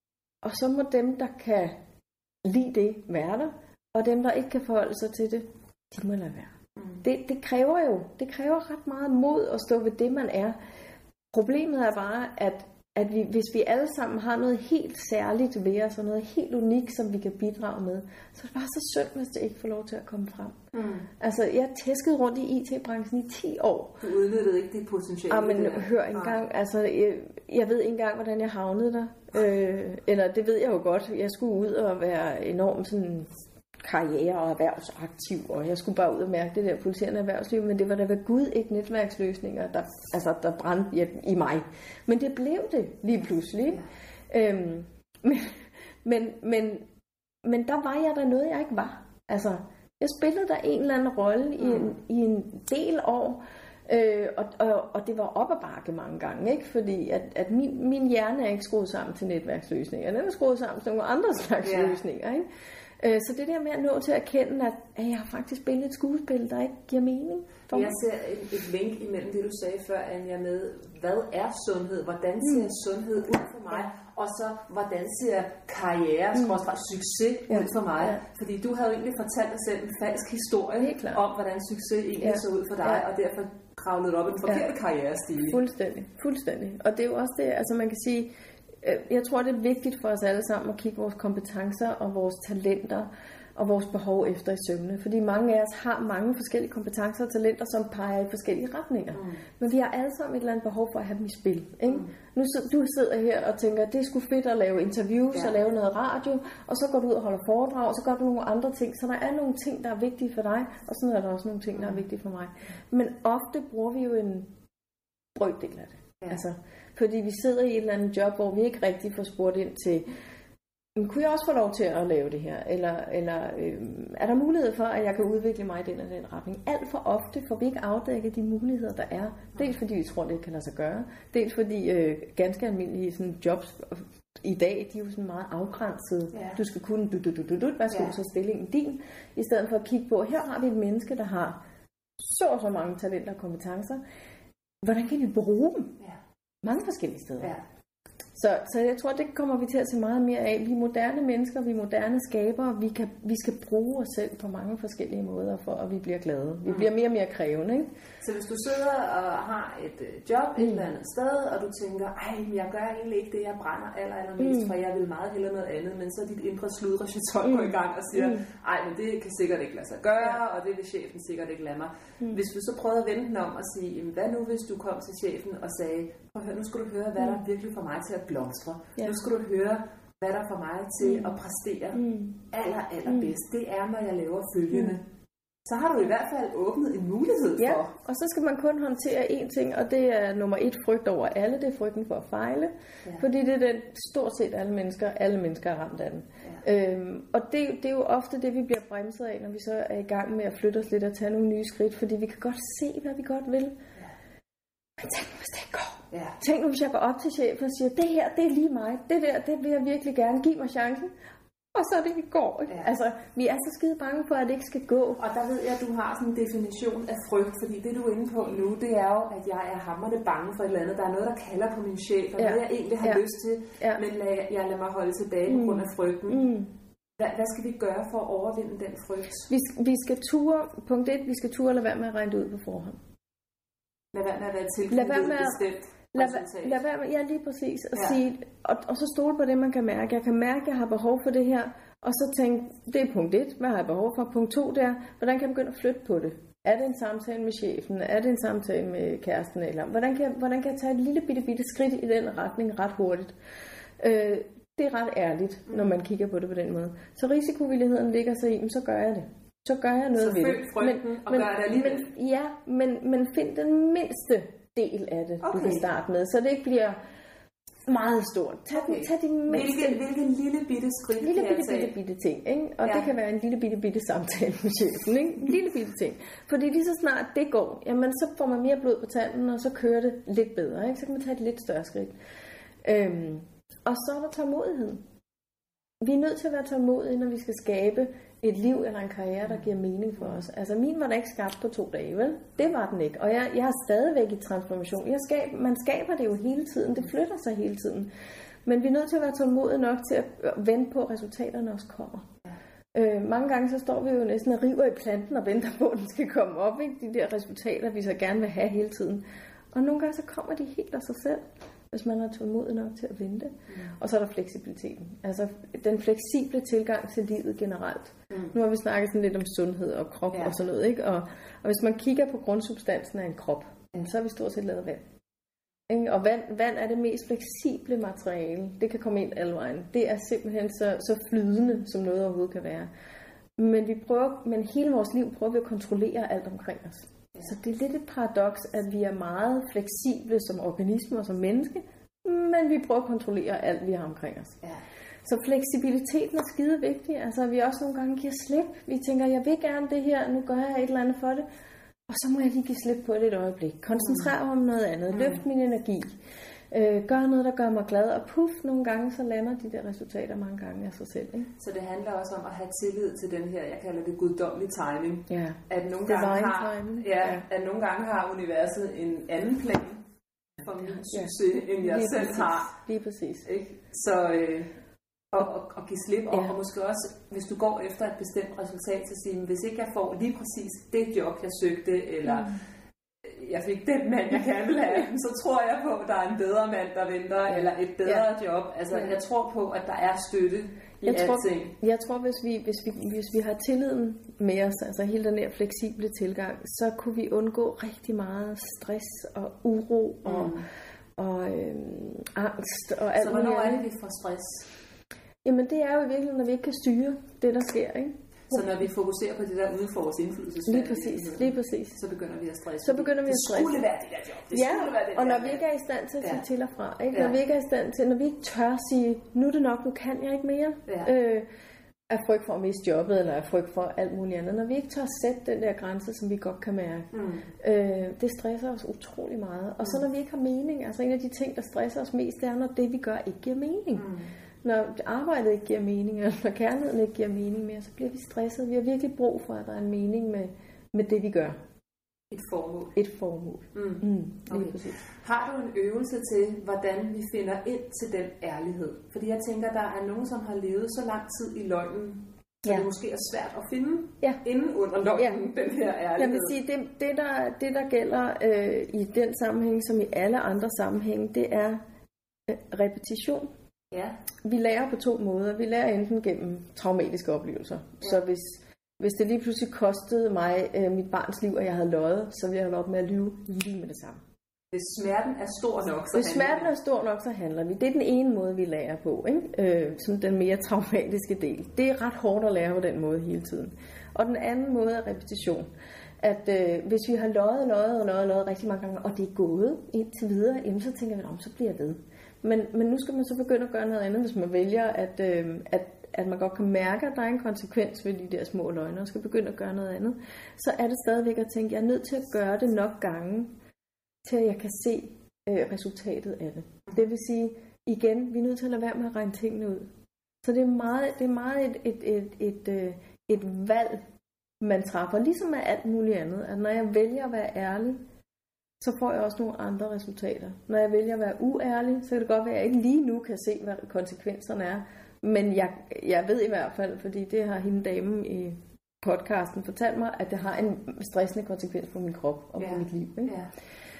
og så må dem, der kan lide det, være der, og dem, der ikke kan forholde sig til det, de må lade være. Mm. Det, det kræver jo, det kræver ret meget mod at stå ved det, man er. Problemet er bare, at, at vi, hvis vi alle sammen har noget helt særligt ved os, og noget helt unikt, som vi kan bidrage med, så er det bare så synd, hvis det ikke får lov til at komme frem. Mm. Altså, jeg tæskede rundt i I T-branchen i ti år. Du udnyttede ikke det potentiale. Ah, men hør engang, altså, jeg, jeg ved ikke engang, hvordan jeg havnede der. Øh, eller det ved jeg jo godt. Jeg skulle ud og være enormt sådan karriere- og erhvervsaktiv, og jeg skulle bare ud og mærke det der pulserende erhvervsliv, men det var da ved Gud ikke netværksløsninger, der, altså, der brændte i mig. Men det blev det lige pludselig. Ja. Øhm, men, men, men, men der var jeg der noget, jeg ikke var. Altså, jeg spillede der en eller anden rolle i en, i en del år, øh, og, og, og det var op ad bakke mange gange, ikke? Fordi at, at min, min hjerne er ikke skruet sammen til netværksløsninger, den er skruet sammen til nogle andre slags ja. løsninger, ikke? Så det der med at nå til at erkende, at jeg har faktisk spillet et skuespil, der ikke giver mening for mig. Jeg ser et, et link imellem det, du sagde før, Anja, med, hvad er sundhed? Hvordan ser mm. sundhed ud for mig? Og så, hvordan ser karriere, mm. succes ja. ud for mig? Ja. Fordi du havde jo egentlig fortalt dig selv en falsk historie om, hvordan succes egentlig ja. så ud for dig, ja. og derfor kravlede op en forkert ja. karrierestige. Fuldstændig, fuldstændig. Og det er jo også det, altså man kan sige, jeg tror, det er vigtigt for os alle sammen at kigge vores kompetencer og vores talenter og vores behov efter i søvne. Fordi mange af os har mange forskellige kompetencer og talenter, som peger i forskellige retninger. Mm. Men vi har alle sammen et eller andet behov for at have dem i spil. Ikke? Mm. Nu du sidder her og tænker, det er sgu fedt at lave interviews ja. og lave noget radio, og så går du ud og holder foredrag, og så gør du nogle andre ting. Så der er nogle ting, der er vigtige for dig, og sådan er der også nogle ting, der er vigtige for mig. Men ofte bruger vi jo en brøkdel af det. Ja. Altså, fordi vi sidder i et eller andet job, hvor vi ikke rigtig får spurgt ind til, men kunne jeg også få lov til at lave det her? Eller, eller øh, er der mulighed for, at jeg kan udvikle mig i den og den retning? Alt for ofte får vi ikke afdækket de muligheder, der er. Dels fordi vi tror, det ikke kan lade sig gøre. Dels fordi øh, ganske almindelige sådan, jobs i dag, de er jo sådan meget afgrænsede. Ja. Du skal kunne, du, du, du, du, du, hvad skal ja. du så stillingen din? I stedet for at kigge på, her har vi et menneske, der har så og så mange talenter og kompetencer. Hvordan kan vi bruge dem? Ja. Mange forskellige steder. Ja. Så, så jeg tror, det kommer vi til at se meget mere af. Vi er moderne mennesker, vi er moderne skabere, vi, kan, vi skal bruge os selv på mange forskellige måder, for at vi bliver glade. Vi mm. bliver mere og mere krævende, ikke? Så hvis du sidder og har et job et mm. eller andet sted, og du tænker, ej, jeg gør egentlig ikke det, jeg brænder aller, allermest, mm. for jeg vil meget hellere noget andet, men så er dit indre sludrecheton mm. går i gang og siger, mm. ej, men det kan sikkert ikke lade sig gøre, ja. Og det vil chefen sikkert ikke lade mig. Mm. Hvis vi så prøvede at vende den om og sige, hvad nu hvis du kom til chefen og sagde, prøv at høre, nu skal du høre, hvad der virkelig får mig til at blomstre. Ja. Nu skal du høre, hvad der får mig til mm. at præstere mm. aller, aller bedst. Det er, når jeg laver følgende. Mm. Så har du i hvert fald åbnet en mulighed ja, for. Og så skal man kun håndtere én ting, og det er nummer et frygt over alle. Det er frygten for at fejle. Ja. Fordi det er den, stort set alle mennesker, alle mennesker er ramt af den. Ja. Øhm, og det, det er jo ofte det, vi bliver bremset af, når vi så er i gang med at flytte os lidt og tage nogle nye skridt. Fordi vi kan godt se, hvad vi godt vil. Ja. Men tænk nu, hvis det ikke går. Ja. Tænk nu, hvis jeg går op til chefen og siger, det her, det er lige mig. Det der, det vil jeg virkelig gerne. Giv mig chancen. Og så er det ikke går. Ja. Altså, vi er så skide bange for, at det ikke skal gå. Og der ved jeg, at du har sådan en definition af frygt, fordi det du er inde på nu, det er jo, at jeg er hamrende bange for et eller andet. Der er noget, der kalder på min chef, og ja. Noget, jeg egentlig har ja. Lyst til, ja. Men lad, jeg lader mig holde tilbage mm. på grund af frygten. Mm. Hvad, hvad skal vi gøre for at overvinde den frygt? Vi, vi skal ture, punkt et, vi skal ture lade være med at regne det ud på forhånd. Lad være med at være tilknyttet bestemt. Lad, lad være med, ja lige præcis, at ja. Sige, og, og så stole på det, man kan mærke. Jeg kan mærke, at jeg har behov for det her, og så tænke, det er punkt et, hvad har jeg behov for? Punkt to, det er, hvordan kan jeg begynde at flytte på det? Er det en samtale med chefen? Er det en samtale med kæresten? Eller hvordan kan jeg, hvordan kan jeg tage et lille bitte, bitte skridt i den retning ret hurtigt? Øh, det er ret ærligt, når man kigger på det på den måde. Så risikovilligheden ligger sig i, så gør jeg det. Så gør jeg noget så ved det. Så følg frygten men, og men, gør det alligevel. Men, ja, men, men find den mindste del af det, okay. Du kan starte med, så det ikke bliver meget stort. Tag, okay. tag de mindste... Hvilken, hvilken lille bitte skridt lille bitte, bitte, bitte ting, ikke? Og ja. Det kan være en lille bitte, bitte samtale med chefen, ikke? En lille bitte ting. Fordi lige så snart det går, jamen så får man mere blod på tanden, og så kører det lidt bedre, ikke? Så kan man tage et lidt større skridt. Øhm, og så er der tålmodighed. Vi er nødt til at være tålmodige, når vi skal skabe et liv eller en karriere, der giver mening for os. Altså min var da ikke skabt på to dage, vel? Det var den ikke. Og jeg, jeg er stadigvæk i transformation. Jeg skab, man skaber det jo hele tiden. Det flytter sig hele tiden. Men vi er nødt til at være tålmodige nok til at vente på, at resultaterne også kommer. Øh, mange gange så står vi jo næsten og river i planten og venter på, at den skal komme op. Ikke? De der resultater, vi så gerne vil have hele tiden. Og nogle gange så kommer de helt af sig selv, hvis man er tålmodig nok til at vente. Mm. Og så er der fleksibiliteten. Altså den fleksible tilgang til livet generelt. Mm. Nu har vi snakket sådan lidt om sundhed og krop ja. Og sådan noget. Ikke? Og, og hvis man kigger på grundsubstansen af en krop, mm. så er vi stort set lavet vand. Ikke? Og vand, vand er det mest fleksible materiale. Det kan komme ind alle vejen. Det er simpelthen så, så flydende, som noget overhovedet kan være. Men, vi prøver, men hele vores liv prøver vi at kontrollere alt omkring os. Så det er lidt et paradoks, at vi er meget fleksible som organismer og som menneske, men vi prøver at kontrollere alt, vi har omkring os. Ja. Så fleksibiliteten er skide vigtig. Altså vi også nogle gange giver slip. Vi tænker, jeg vil gerne det her, nu gør jeg et eller andet for det. Og så må jeg lige give slip på det et øjeblik. Koncentrere mig om noget andet. Løft min energi. Øh, gør noget, der gør mig glad. Og puff, nogle gange så lander de der resultater mange gange af sig selv. Ikke? Så det handler også om at have tillid til den her, jeg kalder det guddommelig timing. Ja. At nogle, gange har, ja, ja. at nogle gange har universet en anden plan for min succes, ja. End jeg lige selv præcis. Har. Lige præcis. Ikke? Så... Øh, Og, og, og give slip, og, ja. Og måske også, hvis du går efter et bestemt resultat, så sige, hvis ikke jeg får lige præcis det job, jeg søgte, eller mm. jeg fik den mand, jeg gerne vil have, så tror jeg på, at der er en bedre mand, der venter, ja. Eller et bedre ja. Job. Altså, ja. Jeg tror på, at der er støtte i jeg alting. Tror, jeg tror, hvis vi, hvis, vi, hvis vi har tilliden med os, altså hele den her fleksible tilgang, så kunne vi undgå rigtig meget stress og uro og, mm. og øhm, angst og alt. Så hvornår er det, vi får stress? Jamen det er jo i virkeligheden, når vi ikke kan styre det, der sker, ikke? Så når vi fokuserer på det der uden for vores indflydelsesfald, lige præcis, lige præcis. Så begynder vi at stresse. Så begynder vi at stresse. Det skulle være det der job. Det ja, skulle være det og der når vi ikke er i stand til at sige ja. Til og fra, ikke? Når ja. Vi ikke er i stand til, når vi ikke tør at sige, nu er det nok, nu kan jeg ikke mere, ja. øh, af frygt for at miste jobbet, eller af frygt for alt muligt andet. Når vi ikke tør at sætte den der grænse, som vi godt kan mærke, mm. øh, det stresser os utrolig meget. Og så når vi ikke har mening, altså en af de ting, der stresser os mest, det er, når det vi gør ikke giver mening. Mm. Når arbejdet ikke giver mening, eller når kærligheden ikke giver mening mere, så bliver vi stresset. Vi har virkelig brug for, at der er en mening med, med det, vi gør. Et formål. Et formål. Mm. Mm, okay. Har du en øvelse til, hvordan vi finder ind til den ærlighed? Fordi jeg tænker, der er nogen, som har levet så lang tid i løgnen, så ja. det måske er svært at finde ja. inden under løgnen, ja. den her ærlighed. Jeg vil sige, det, det, der, det der gælder øh, i den sammenhæng, som i alle andre sammenhænge, det er øh, repetition. Ja. Vi lærer på to måder. Vi lærer enten gennem traumatiske oplevelser. Ja. Så hvis, hvis det lige pludselig kostede mig øh, mit barns liv, og jeg havde løjet, så ville jeg holde op med at lyve lige med det samme. Hvis smerten er stor nok, så Hvis smerten er stor nok, så handler vi. Det er den ene måde, vi lærer på. Ikke? Øh, sådan den mere traumatiske del. Det er ret hårdt at lære på den måde hele tiden. Og den anden måde er repetition. At øh, hvis vi har løjet, løjet og løjet, løjet rigtig mange gange, og det er gået indtil videre, jamen, så tænker vi, om så bliver jeg ved. Men, men nu skal man så begynde at gøre noget andet, hvis man vælger, at, øh, at, at man godt kan mærke, at der er en konsekvens ved de der små løgner, og skal begynde at gøre noget andet. Så er det stadigvæk at tænke, jeg er nødt til at gøre det nok gange, til at jeg kan se øh, resultatet af det. Det vil sige, igen, vi er nødt til at lade være med at regne tingene ud. Så det er meget, det er meget et, et, et, et, et, et valg, man træffer, ligesom med alt muligt andet. At når jeg vælger at være ærlig, så får jeg også nogle andre resultater. Når jeg vælger at være uærlig, så kan det godt være, at jeg ikke lige nu kan se, hvad konsekvenserne er. Men jeg, jeg ved i hvert fald, fordi det har hende damen i podcasten fortalt mig, at det har en stressende konsekvens på min krop og på ja. mit liv. Ikke? Ja.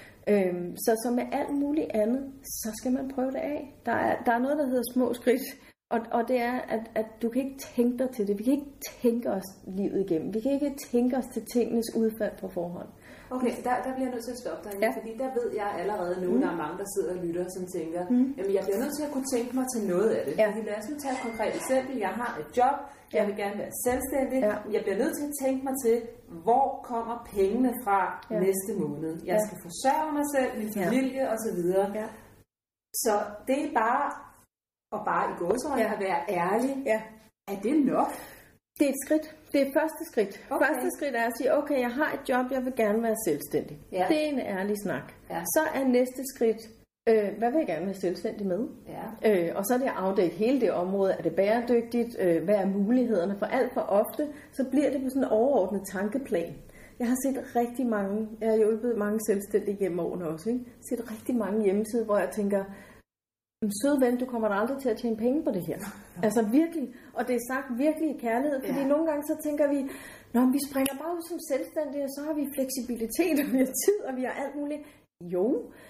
Øhm, så som med alt muligt andet, så skal man prøve det af. Der er, der er noget, der hedder små skridt. Og, og det er, at, at du kan ikke tænke dig til det. Vi kan ikke tænke os livet igennem. Vi kan ikke tænke os til tingenes udfald på forhånd. Okay, der, der bliver jeg nødt til at stoppe dig, ja. fordi der ved jeg allerede nu, mm. der er mange, der sidder og lytter, som tænker, mm. jamen jeg bliver nødt til at kunne tænke mig til noget af det. Ja. Fordi lad os nu tage et konkret eksempel. Jeg har et job, jeg ja. vil gerne være selvstændig. Ja. Jeg bliver nødt til at tænke mig til, hvor kommer pengene fra ja. næste måned. Jeg ja. skal forsørge mig selv, min familie ja. osv. Ja. Så det er bare, og bare i gåseøjne ja. at være ærlig. Ja. Er det nok? Det er et skridt. Det er første skridt. Okay. Første skridt er at sige, okay, jeg har et job, jeg vil gerne være selvstændig. Ja. Det er en ærlig snak. Ja. Så er næste skridt, øh, hvad vil jeg gerne være selvstændig med? Ja. Øh, og så er det at afdække hele det område. Er det bæredygtigt? Øh, hvad er mulighederne? For alt for ofte, så bliver det på sådan en overordnet tankeplan. Jeg har set rigtig mange, jeg har hjulpet mange selvstændige gennem årene også, ikke? Jeg har set rigtig mange hjemmesider, hvor jeg tænker, sød ven, du kommer da aldrig til at tjene penge på det her. Altså virkelig. Og det er sagt virkelig i kærlighed. Fordi ja. nogle gange så tænker vi, nå, vi springer bare ud som selvstændige, og så har vi fleksibilitet, og vi har tid, og vi har alt muligt. Jo,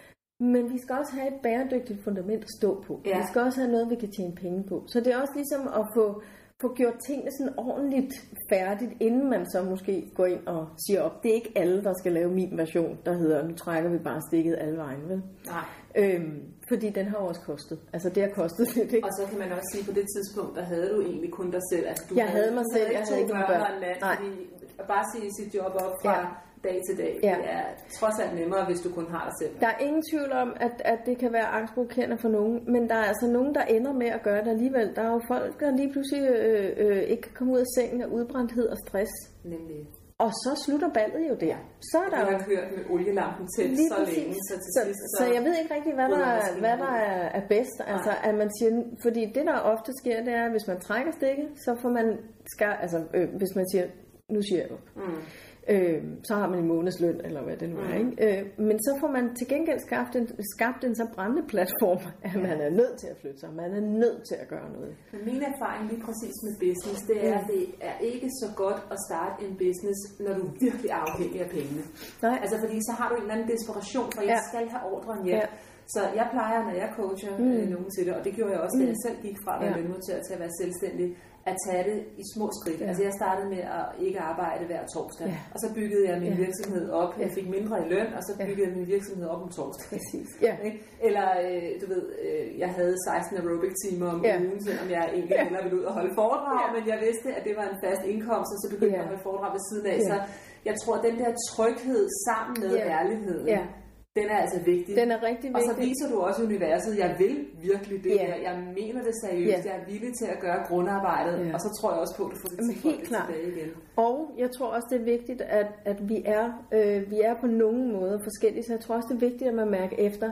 men vi skal også have et bæredygtigt fundament at stå på. Ja. Vi skal også have noget, vi kan tjene penge på. Så det er også ligesom at få, få gjort tingene sådan ordentligt færdigt, inden man så måske går ind og siger op. Det er ikke alle, der skal lave min version, der hedder, nu trækker vi bare stikket alle vejen, vel? Nej. Øhm, fordi den har også kostet. Altså det har kostet lidt, ikke? Og så kan man også sige, på det tidspunkt, der havde du egentlig kun dig selv. Altså, du jeg havde, havde mig selv, jeg havde ikke nogen børn. Land, fordi at bare sige sit job op fra ja. dag til dag, ja. det er trods alt nemmere, hvis du kun har dig selv. Der er ingen tvivl om, at, at det kan være angstprovokerende for nogen, men der er altså nogen, der ender med at gøre det alligevel. Der er jo folk, der lige pludselig øh, øh, ikke kan komme ud af sengen af udbrændthed og stress. Nemlig. Og så slutter ballet jo der. Så er der jo... har kørt med olielampen til så længe, så til så, sidst... Så, så jeg ved ikke rigtig, hvad der, er, hvad der er, er bedst. Altså, at man siger, fordi det, der ofte sker, det er, at hvis man trækker stikket, så får man... Skal, altså, øh, hvis man siger, nu siger jeg op. Mm. Øh, så har man en månedsløn, eller hvad det nu er. Mm. Ikke? Øh, men så får man til gengæld skabt en, skabt en så brændende platform, at man er nødt til at flytte sig. Man er nødt til at gøre noget. Men min erfaring lige præcis med business, det er, at det er ikke så godt at starte en business, når du er virkelig afhængig af pengene. Nej. Altså fordi så har du en eller anden desperation, for jeg ja. skal have ordren hjem. Ja. Så jeg plejer, når jeg coacher mm. øh, nogen til det, og det gjorde jeg også, da jeg selv gik fra at være ja. lønmodtager til at være selvstændig, at tage det i små skridt. Ja. Altså jeg startede med at ikke arbejde hver torsdag, ja. og så byggede jeg min ja. virksomhed op. Jeg fik mindre i løn, og så byggede ja. jeg min virksomhed op om torsdag. Præcis. Ja. Eller øh, du ved, øh, jeg havde seksten aerobic timer om ja. ugen, selvom jeg egentlig ja. hellere ville ud og holde foredrag, ja. men jeg vidste, at det var en fast indkomst, og så begyndte ja. jeg at holde foredrag ved siden af. Ja. Så jeg tror, at den der tryghed sammen med ja. ærligheden, ja. den er altså vigtig. Den er rigtig vigtig. Og så viser du også universet, jeg vil virkelig det yeah. her. Jeg mener det seriøst. Yeah. Jeg er villig til at gøre grundarbejdet. Yeah. Og så tror jeg også på, at du får det til tilbage igen. Og jeg tror også, det er vigtigt, at, at vi, er, øh, vi er på nogle måder forskellige. Så jeg tror også, det er vigtigt, at man mærker efter,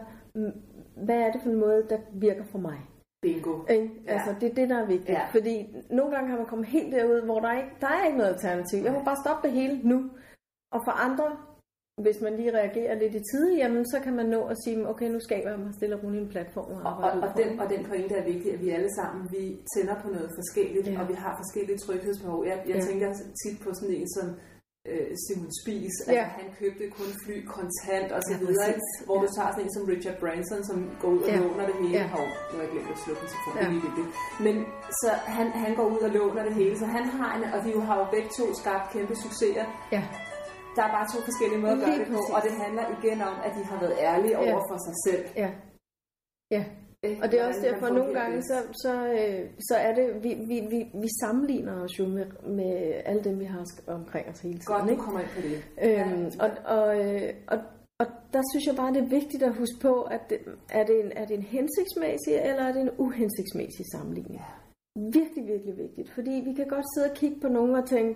hvad er det for en måde, der virker for mig. Bingo. Øh, ja. Altså, det er det, der er vigtigt. Ja. Fordi nogle gange kan man komme helt derud, hvor der, ikke, der er ikke noget alternativ. Jeg må bare stoppe det hele nu. Og for andre hvis man lige reagerer lidt i tide, jamen så kan man nå at sige, okay, nu skaber jeg mig stille og roligt en platform. Og, og, og, og, den, og den pointe er vigtig, at vi alle sammen, vi tænder på noget forskelligt, ja. Og vi har forskellige tryghedsbehov. Jeg, jeg ja. tænker tit på sådan en som øh, Simon Spies, ja. Altså han købte kun fly kontant og så ja, videre, præcis. Hvor ja. Du tager sådan en som Richard Branson, som går ud og ja. Låner det hele. Ja. Hov, nu har jeg glemt at slukke den telefon, ja. Det er lige vigtigt. Men så han, han går ud og låner det hele, så han har en, og de har jo begge to skabt kæmpe succeser. Ja. Der er bare to forskellige måder at gøre det på, og det handler igen om, at de har været ærlige ja. Over for sig selv. Ja, ja. Og det er også derfor, at nogle gange, så, så, så er det, vi, vi, vi, vi sammenligner os jo med, med alle dem, vi har omkring os hele tiden. Godt, du kommer ind på det. Øhm, ja. og, og, og, og der synes jeg bare, det er vigtigt at huske på, at det, er, det en, er det en hensigtsmæssig, eller er det en uhensigtsmæssig sammenligning? Ja. Virkelig, virkelig vigtigt, fordi vi kan godt sidde og kigge på nogen og tænke,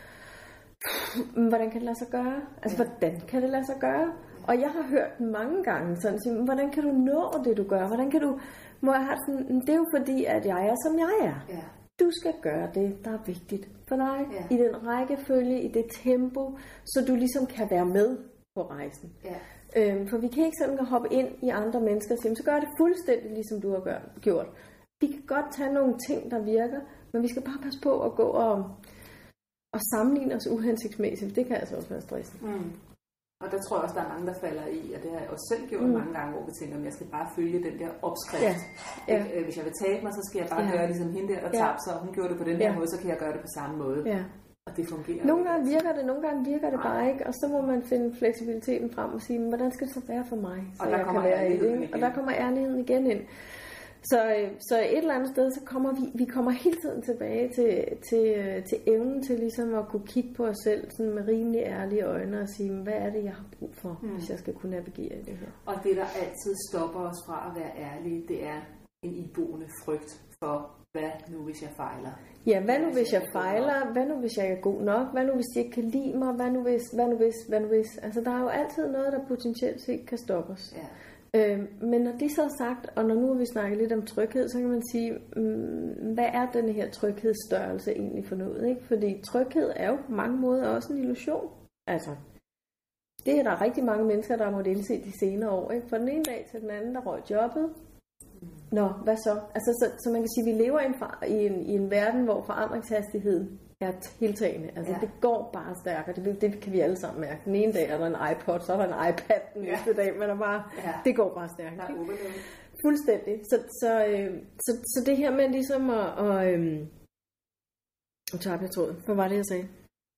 hvordan kan det lade sig gøre? Altså, ja. Hvordan kan det lade sig gøre? Og jeg har hørt mange gange sådan sige, hvordan kan du nå det, du gør? Hvordan kan du... Må jeg have sådan, det er jo fordi, at jeg er, som jeg er. Ja. Du skal gøre det, der er vigtigt for dig. Ja. I den rækkefølge, i det tempo, så du ligesom kan være med på rejsen. Ja. Øhm, for vi kan ikke sådan hoppe ind i andre mennesker og sige, så gør det fuldstændig, ligesom du har gjort. Vi kan godt tage nogle ting, der virker, men vi skal bare passe på at gå og... og sammenligne os uhensigtsmæssigt, det kan altså også være stressende. Mm. Og der tror jeg også, der er mange, der falder i, og det har jeg også selv gjort mm. mange gange, hvor vi tænker, at jeg skal bare følge den der opskrift. Ja. Ja. Ikke? Hvis jeg vil tabe mig, så skal jeg bare ja. Gøre ligesom hende der, der ja. Tabte sig, og hun gjorde det på den her ja. Måde, så kan jeg gøre det på samme måde. Ja. Og det fungerer. Nogle gange virker det, nogle gange virker det bare ikke, og så må man finde fleksibiliteten frem og sige, hvordan skal det så være for mig? Så og der jeg kommer kan være ærligheden igen. Og der kommer ærligheden igen ind. Så, så et eller andet sted, så kommer vi, vi kommer hele tiden tilbage til, til, til evnen til ligesom at kunne kigge på os selv sådan med rimelig ærlige øjne og sige, hvad er det, jeg har brug for, mm. hvis jeg skal kunne navigere i det her. Og det, der altid stopper os fra at være ærlige, det er en iboende frygt for, hvad nu hvis jeg fejler? Ja, hvad nu hvis jeg fejler? Hvad nu hvis jeg er god nok? Hvad nu hvis de ikke kan lide mig? Hvad nu hvis? Hvad nu hvis? Hvad nu hvis? Altså, der er jo altid noget, der potentielt set kan stoppe os. Ja. Øh, men når det så er sagt, og når nu vi snakker lidt om tryghed, så kan man sige, mm, hvad er den her tryghedsstørrelse egentlig for noget? Ikke? Fordi tryghed er jo på mange måder også en illusion. Altså, det er der rigtig mange mennesker, der har måttet indse de senere år. Ikke? Fra den ene dag til den anden, der røg jobbet. Nå, hvad så? Altså, så, så man kan sige, at vi lever i en, i en, i en verden, hvor forandringshastigheden er tiltagende. Altså, ja. Det går bare stærkere. Det, det kan vi alle sammen mærke. Den ene dag er der en iPod, så er der en iPad den ja. Næste dag, men der bare, ja. Det går bare stærkere. Fuldstændig. Så, så, øh, så, så det her med ligesom at... Og, øh, og tabte jeg tråden. Hvad var det, jeg sagde?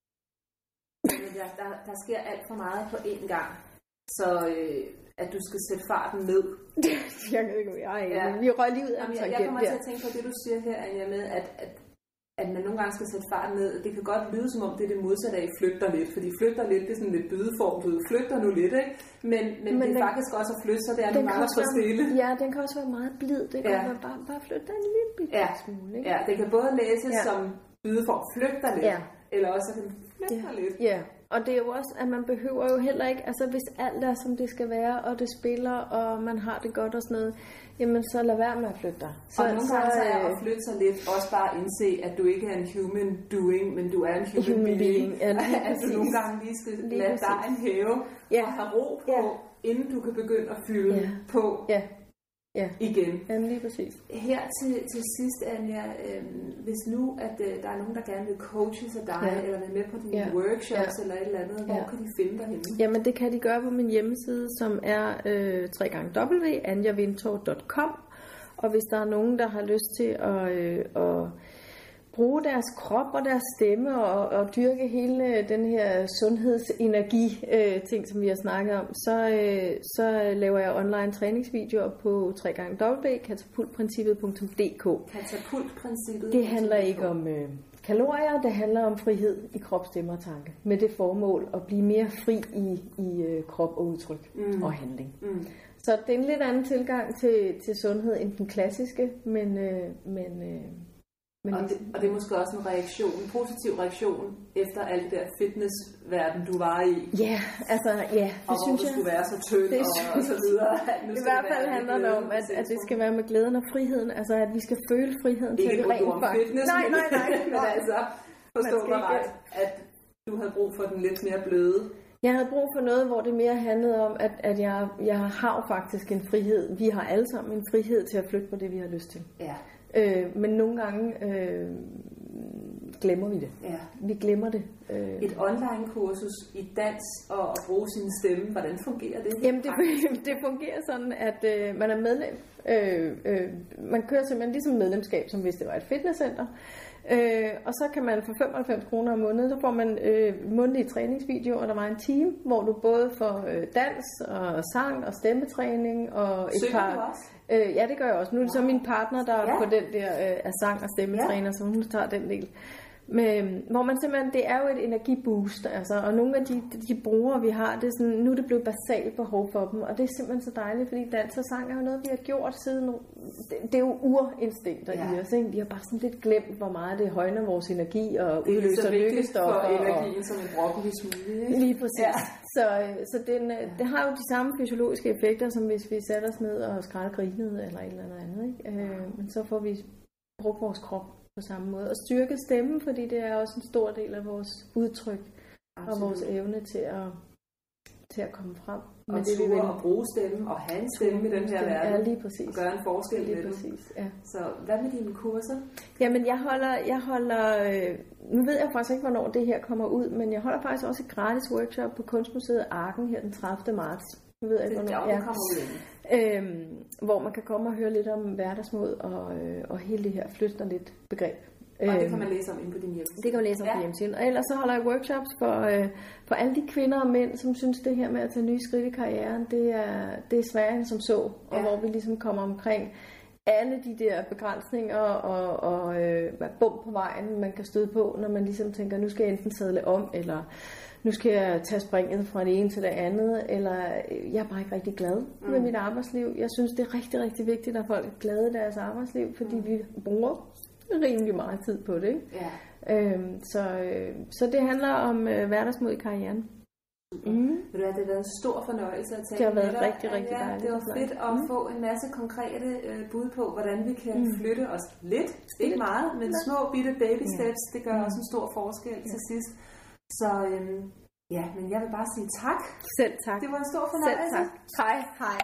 Der, der, der sker alt for meget på én gang. Så... Øh, at du skal sætte farten ned. jeg kan ikke, jeg er ja. Vi røg lige ud af jeg, jeg kommer til at tænke på det, du siger her, Anja, med, at, at, at man nogle gange skal sætte farten ned. Det kan godt lyde, som om det er det modsatte af flytter lidt, fordi flytter lidt, det er sådan lidt bydeform, du flytter nu lidt, ikke? Men, men, men det er den, faktisk også at flytte, så det er nogle gange at stå stille. Ja, den kan også være meget blid. Det kan ja. Være bare, bare flytte en lille bitte ja. Smule, ikke? Ja, det kan både læses ja. Som bydeform, flytter lidt, ja. Eller også kan flytter ja. lidt. Ja. Og det er jo også, at man behøver jo heller ikke, altså hvis alt er som det skal være, og det spiller, og man har det godt og sådan noget, jamen så lad være med at flytte dig. Så, og nogle så, gange så er at flytte sig lidt, også bare indse, at du ikke er en human doing, men du er en human, human being. being. Ja, at du nogle gange lige skal lige lade dig en hæve, ja. Og have ro på, ja. Inden du kan begynde at fylde ja. På. Ja. Ja. Igen. Jamen lige præcis. Her til, til sidst, Anja, øh, hvis nu, at øh, der er nogen, der gerne vil coaches af dig, ja. Eller være med på dine ja. Workshops, ja. Eller et eller andet, hvor ja. Kan de finde dig henne? Jamen det kan de gøre på min hjemmeside, som er øh, w w w punktum anja vintor punktum com. Og hvis der er nogen, der har lyst til at... Øh, at bruge deres krop og deres stemme og, og dyrke hele den her sundhedsenergi øh, ting, som vi har snakket om, så, øh, så laver jeg online træningsvideoer på w w w punktum katapultprincippet punktum d k. Katapultprincippet. Det handler ikke om øh, kalorier, det handler om frihed i krop, stemme og tanke. Med det formål at blive mere fri i, i øh, krop og udtryk mm. og handling. Mm. Så det er en lidt anden tilgang til, til sundhed end den klassiske, men... Øh, men øh, Men og, det, og det er måske også en reaktion, en positiv reaktion efter alt det der fitnessverden, du var i. Ja, altså, ja, det og synes jeg. Og hvor du skulle være så tynd det, og, og så videre. Nu I hvert fald handler det om, at, at det skal være med glæden og friheden, altså at vi skal føle friheden til det rent faktisk. Fitness, nej, nej, nej. Men altså, forstå mig ret, at du havde brug for den lidt mere bløde Jeg havde brug for noget, hvor det mere handlede om, at, at jeg, jeg har jo faktisk en frihed. Vi har alle sammen en frihed til at flytte på det, vi har lyst til. Ja. Øh, men nogle gange øh, glemmer vi det. Ja. Vi glemmer det. Øh. Et online-kursus i dans og at bruge sin stemme, hvordan fungerer det? Jamen det, det fungerer sådan, at øh, man er medlem. Øh, øh, man kører simpelthen ligesom medlemskab, som hvis det var et fitnesscenter. Øh, og så kan man for femoghalvfems kroner om måneden, så får man øh, mundtlige træningsvideoer, og der var en time, hvor du både får øh, dans og sang og stemmetræning og et Synger par... du også? Øh, ja, det gør jeg også. Nu er det så min partner, der er Ja. på den der øh, af sang og stemmetræner, ja. Så hun tager den del. Men, hvor man simpelthen, det er jo et energiboost, altså, og nogle af de, de brugere, vi har, det er sådan, nu er det blevet basalt behov for dem, og det er simpelthen så dejligt, fordi dans og sang er jo noget, vi har gjort siden, det, det er jo urinstinkter ja. i os, ikke? Vi har bare sådan lidt glemt, hvor meget det højner vores energi og udløser lykkestoffer. Det er så energien som en broccoli smoothie, ikke? Lige præcis. Ja. Så, så den, det har jo de samme fysiologiske effekter, som hvis vi sætter os ned og skraldgrinede eller et eller andet, ikke? Øh, men så får vi brugt vores krop på samme måde. Og styrke stemmen, fordi det er også en stor del af vores udtryk. Absolut. Og vores evne til at, til at komme frem. Og det, vi vil. Og bruge stemmen og have en stemme i den her verden. Ja, lige præcis. Og gøre en forskel lige med præcis, ja. Så hvad med dine kurser? Jamen jeg holder, jeg holder øh, nu ved jeg faktisk ikke, hvornår det her kommer ud, men jeg holder faktisk også et gratis workshop på Kunstmuseet Arken her den tredivte marts. Nu ved jeg ikke, hvornår det kommer ud. Øhm, hvor man kan komme og høre lidt om hverdagsmod og, øh, og hele det her flytter lidt begreb. Og det kan man læse om inde på din hjemmeside. Det kan man læse om ja. på hjemmesiden. Og ellers så holder jeg workshops for, øh, for alle de kvinder og mænd, som synes det her med at tage nye skridt i karrieren, det er, det er sværere end som så. Og ja. hvor vi ligesom kommer omkring alle de der begrænsninger og, og øh, bum på vejen, man kan støde på, når man ligesom tænker, nu skal jeg enten sadle om, eller nu skal jeg tage springet fra det ene til det andet, eller jeg er bare ikke rigtig glad mm. med mit arbejdsliv. Jeg synes, det er rigtig, rigtig vigtigt, at folk er glade i deres arbejdsliv, fordi mm. vi bruger rimelig meget tid på det. Ikke? Ja. Øhm, så, øh, så det handler om øh, hverdagsmod i karrieren. Mm. Ved du hvad, det har været en stor fornøjelse at tale. Det har været med rigtig, rigtig ja, dejligt. Det var fedt at mm. få en masse konkrete øh, bud på, hvordan vi kan mm. flytte os lidt, ikke lidt. meget, men små bitte baby steps, det gør mm. også en stor forskel ja. til sidst. Så øhm, ja, men jeg vil bare sige tak. Selv tak. Det var en stor fornøjelse. Selv tak. Hej. Hej.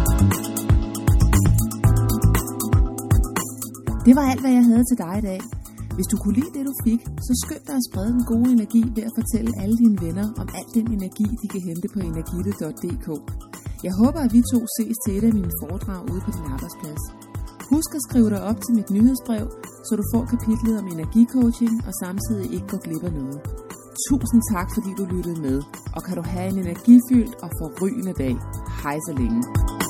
Det var alt, hvad jeg havde til dig i dag. Hvis du kunne lide det, du fik, så skynd dig at sprede den gode energi ved at fortælle alle dine venner om al den energi, de kan hente på energitte punktum d k. Jeg håber, at vi to ses til et af mine foredrag ude på din arbejdsplads. Husk at skrive dig op til mit nyhedsbrev, så du får kapitlet om energicoaching og samtidig ikke går glip af noget. Tusind tak, fordi du lyttede med, og kan du have en energifyldt og forrygende dag. Hej så længe.